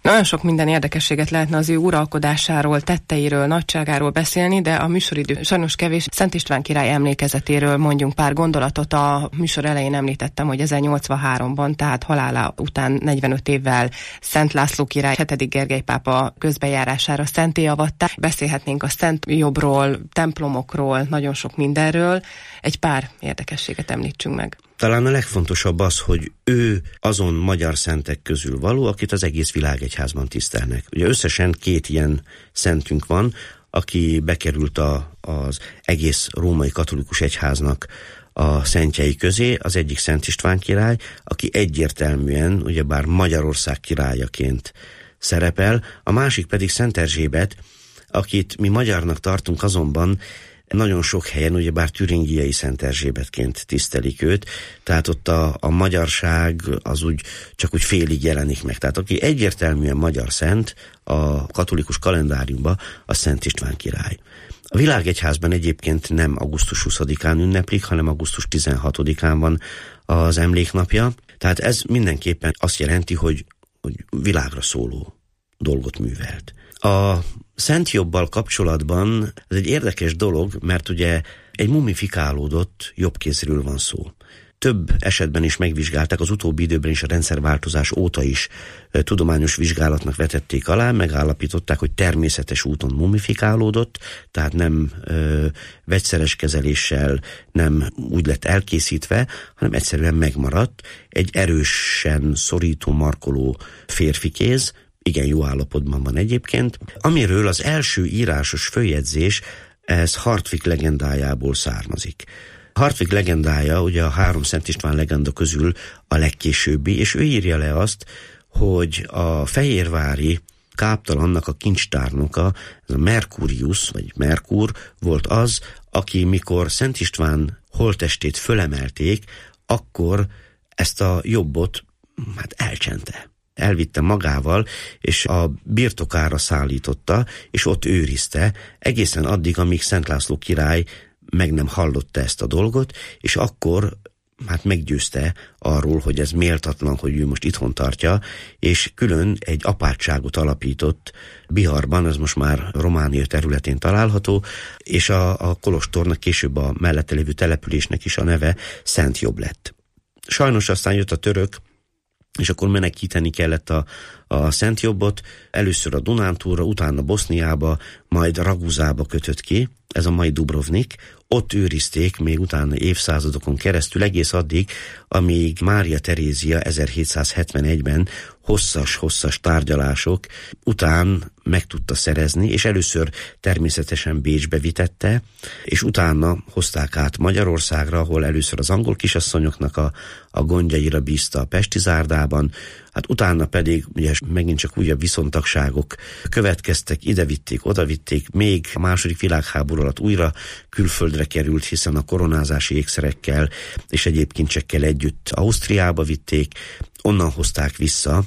Nagyon sok minden érdekességet lehetne az ő uralkodásáról, tetteiről, nagyságáról beszélni, de a műsoridő sajnos kevés. Szent István király emlékezetéről mondjunk pár gondolatot. A műsor elején említettem, hogy ezernyolcvanháromban, tehát halála után negyvenöt évvel Szent László király hetedik Gergely pápa közbejárására szentté avatták. Beszélhetnénk a Szent Jobbról, templomokról, nagyon sok mindenről. Egy pár érdekességet említsünk meg. Talán a legfontosabb az, hogy ő azon magyar szentek közül való, akit az egész világegyházban tisztelnek. Ugye összesen két ilyen szentünk van, aki bekerült a, az egész római katolikus egyháznak a szentjei közé. Az egyik Szent István király, aki egyértelműen, ugyebár Magyarország királyaként szerepel, a másik pedig Szent Erzsébet, akit mi magyarnak tartunk, azonban nagyon sok helyen, ugyebár türingiai Szent Erzsébetként tisztelik őt, tehát ott a, a magyarság az úgy csak úgy félig jelenik meg. Tehát aki egyértelműen magyar szent a katolikus kalendáriumban, a Szent István király. A világegyházban egyébként nem augusztus huszadikán ünneplik, hanem augusztus tizenhatodikán van az emléknapja. Tehát ez mindenképpen azt jelenti, hogy, hogy világra szóló dolgot művelt. A Szent Jobbal kapcsolatban ez egy érdekes dolog, mert ugye egy mumifikálódott jobbkézről van szó. Több esetben is megvizsgálták, az utóbbi időben is a rendszerváltozás óta is e, tudományos vizsgálatnak vetették alá, megállapították, hogy természetes úton mumifikálódott, tehát nem e, vegyszeres kezeléssel, nem úgy lett elkészítve, hanem egyszerűen megmaradt egy erősen szorító, markoló férfikéz, igen jó állapotban van egyébként, amiről az első írásos följegyzés, ez Hartwig legendájából származik. Hartwig legendája ugye a három Szent István legenda közül a legkésőbbi, és ő írja le azt, hogy a fehérvári káptalannak a kincstárnoka, ez a Mercurius, vagy Merkur volt az, aki mikor Szent István holttestét fölemelték, akkor ezt a jobbot hát elcsente. Elvitte magával, és a birtokára szállította, és ott őrizte, egészen addig, amíg Szent László király meg nem hallotta ezt a dolgot, és akkor hát meggyőzte arról, hogy ez méltatlan, hogy ő most itthon tartja, és külön egy apátságot alapított Biharban, ez most már Románia területén található, és a, a kolostornak, később a mellette lévő településnek is a neve Szent Jobb lett. Sajnos aztán jött a török, és akkor menekíteni kellett a, a Szent Jobbot, először a Dunántúlra, utána Boszniába, majd Raguzába kötött ki, ez a mai Dubrovnik, ott őrizték még utána évszázadokon keresztül, egész addig, amíg Mária Terézia ezerhétszázhetvenegyben hosszas-hosszas tárgyalások után meg tudta szerezni, és először természetesen Bécsbe vitette, és utána hozták át Magyarországra, ahol először az angol kisasszonyoknak a, a gondjaira bízta a Pesti zárdában, hát utána pedig ugye megint csak újabb viszontagságok következtek, ide vitték, oda vitték, még a második világháború alatt újra külföldre került, hiszen a koronázási ékszerekkel és egyéb kincsekkel együtt Ausztriába vitték, onnan hozták vissza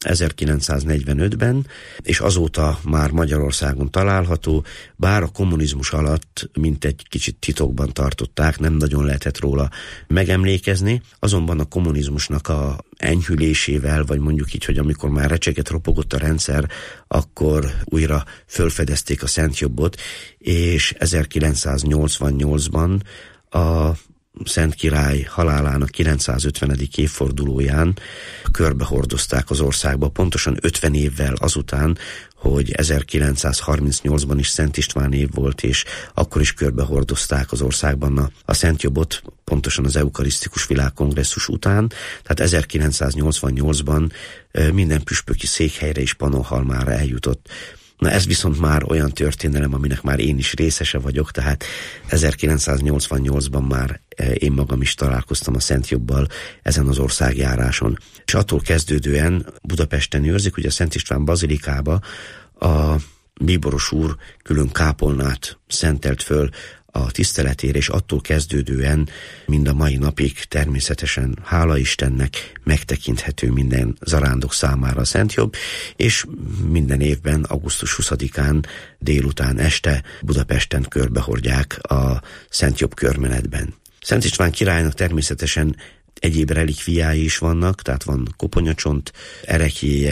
ezerkilencszáznegyvenötben, és azóta már Magyarországon található, bár a kommunizmus alatt mint egy kicsit titokban tartották, nem nagyon lehetett róla megemlékezni, azonban a kommunizmusnak a enyhülésével, vagy mondjuk így, hogy amikor már recseget ropogott a rendszer, akkor újra fölfedezték a Szent Jobbot, és ezerkilencszáznyolcvannyolcban a Szent Király halálának kilencszázötvenedik évfordulóján körbehordozták az országba, pontosan ötven évvel azután, hogy ezerkilencszázharmincnyolcban is Szent István év volt, és akkor is körbehordozták az országban a, a Szent Jobbot, pontosan az eukarisztikus világkongresszus után, tehát ezerkilencszáznyolcvannyolcban minden püspöki székhelyre és Pannonhalmára eljutott. Na ez viszont már olyan történelem, aminek már én is részese vagyok, tehát ezerkilencszáznyolcvannyolcban már én magam is találkoztam a Szent Jobbal ezen az országjáráson. És attól kezdődően Budapesten őrzik, ugye a Szent István bazilikába a bíboros úr külön kápolnát szentelt föl a tiszteletére, és attól kezdődően mind a mai napig természetesen, hála Istennek, megtekinthető minden zarándok számára a Szent Jobb, és minden évben augusztus huszadikán délután este Budapesten körbehordják a Szent Jobb körmenetben. Szent István királynak természetesen egyéb relikviái is vannak, tehát van koponyacsont ereklyéje,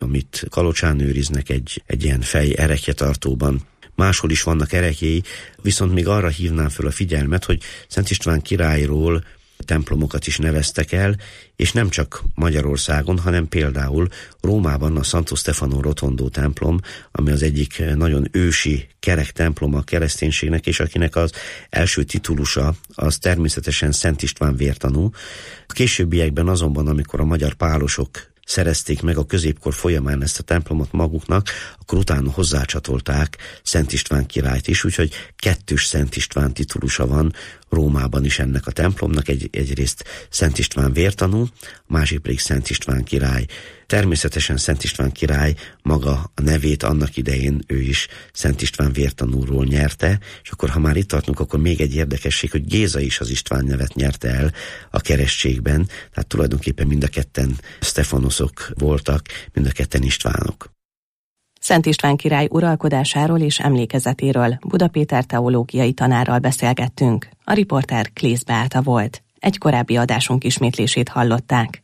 amit Kalocsán őriznek egy, egy ilyen fej erekjetartóban. Máshol is vannak erekjéi, viszont még arra hívnám föl a figyelmet, hogy Szent István királyról templomokat is neveztek el, és nem csak Magyarországon, hanem például Rómában a Santo Stefano Rotondo templom, ami az egyik nagyon ősi kerek temploma a kereszténységnek, és akinek az első titulusa az természetesen Szent István vértanú. A későbbiekben azonban, amikor a magyar pálosok szerezték meg a középkor folyamán ezt a templomot maguknak, akkor utána hozzácsatolták Szent István királyt is, úgyhogy kettős Szent István titulusa van Rómában is ennek a templomnak, egy, egyrészt Szent István vértanú, a másik pedig Szent István király. Természetesen Szent István király maga a nevét annak idején ő is Szent István vértanúról nyerte, és akkor ha már itt tartunk, akkor még egy érdekesség, hogy Géza is az István nevet nyerte el a keresztségben, tehát tulajdonképpen mind a ketten Stefanoszok voltak, mind a ketten Istvánok. Szent István király uralkodásáról és emlékezetéről Buda Péter teológiai tanárral beszélgettünk. A riporter Klész Beáta volt. Egy korábbi adásunk ismétlését hallották.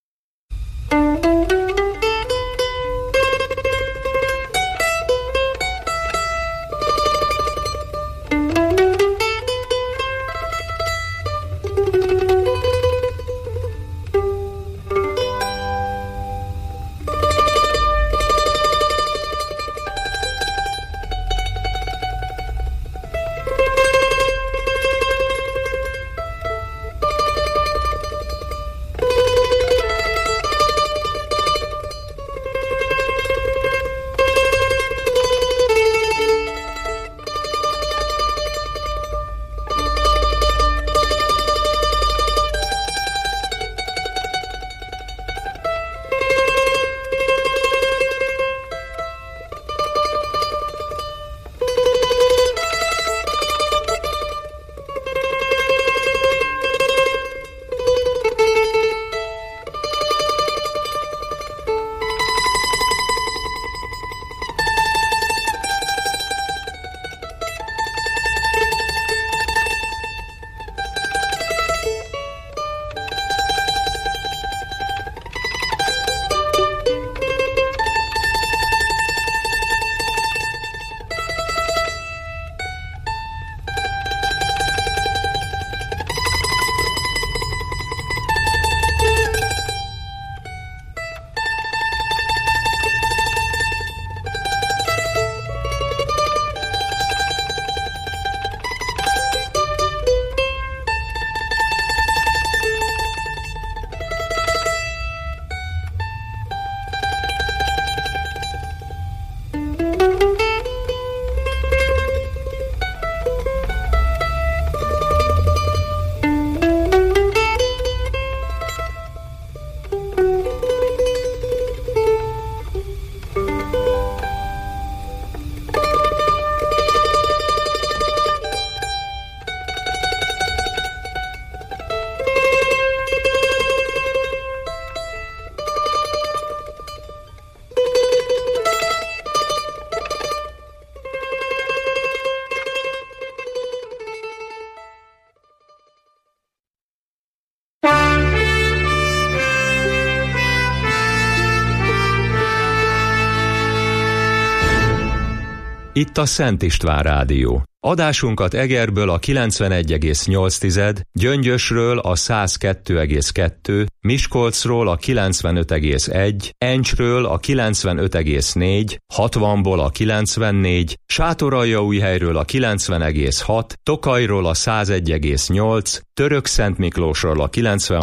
Itt a Szent István Rádió. Adásunkat Egerből a kilencvenegy egész nyolc, Gyöngyösről a száz kettő egész kettő, Miskolcról a kilencvenöt egész egy, Encsről a kilencvenöt egész négy, hatvanból a kilencvennégy, Sátoraljaújhelyről a kilencven egész hat, Tokajról a száz egy egész nyolc, Törökszentmiklósról a kilencven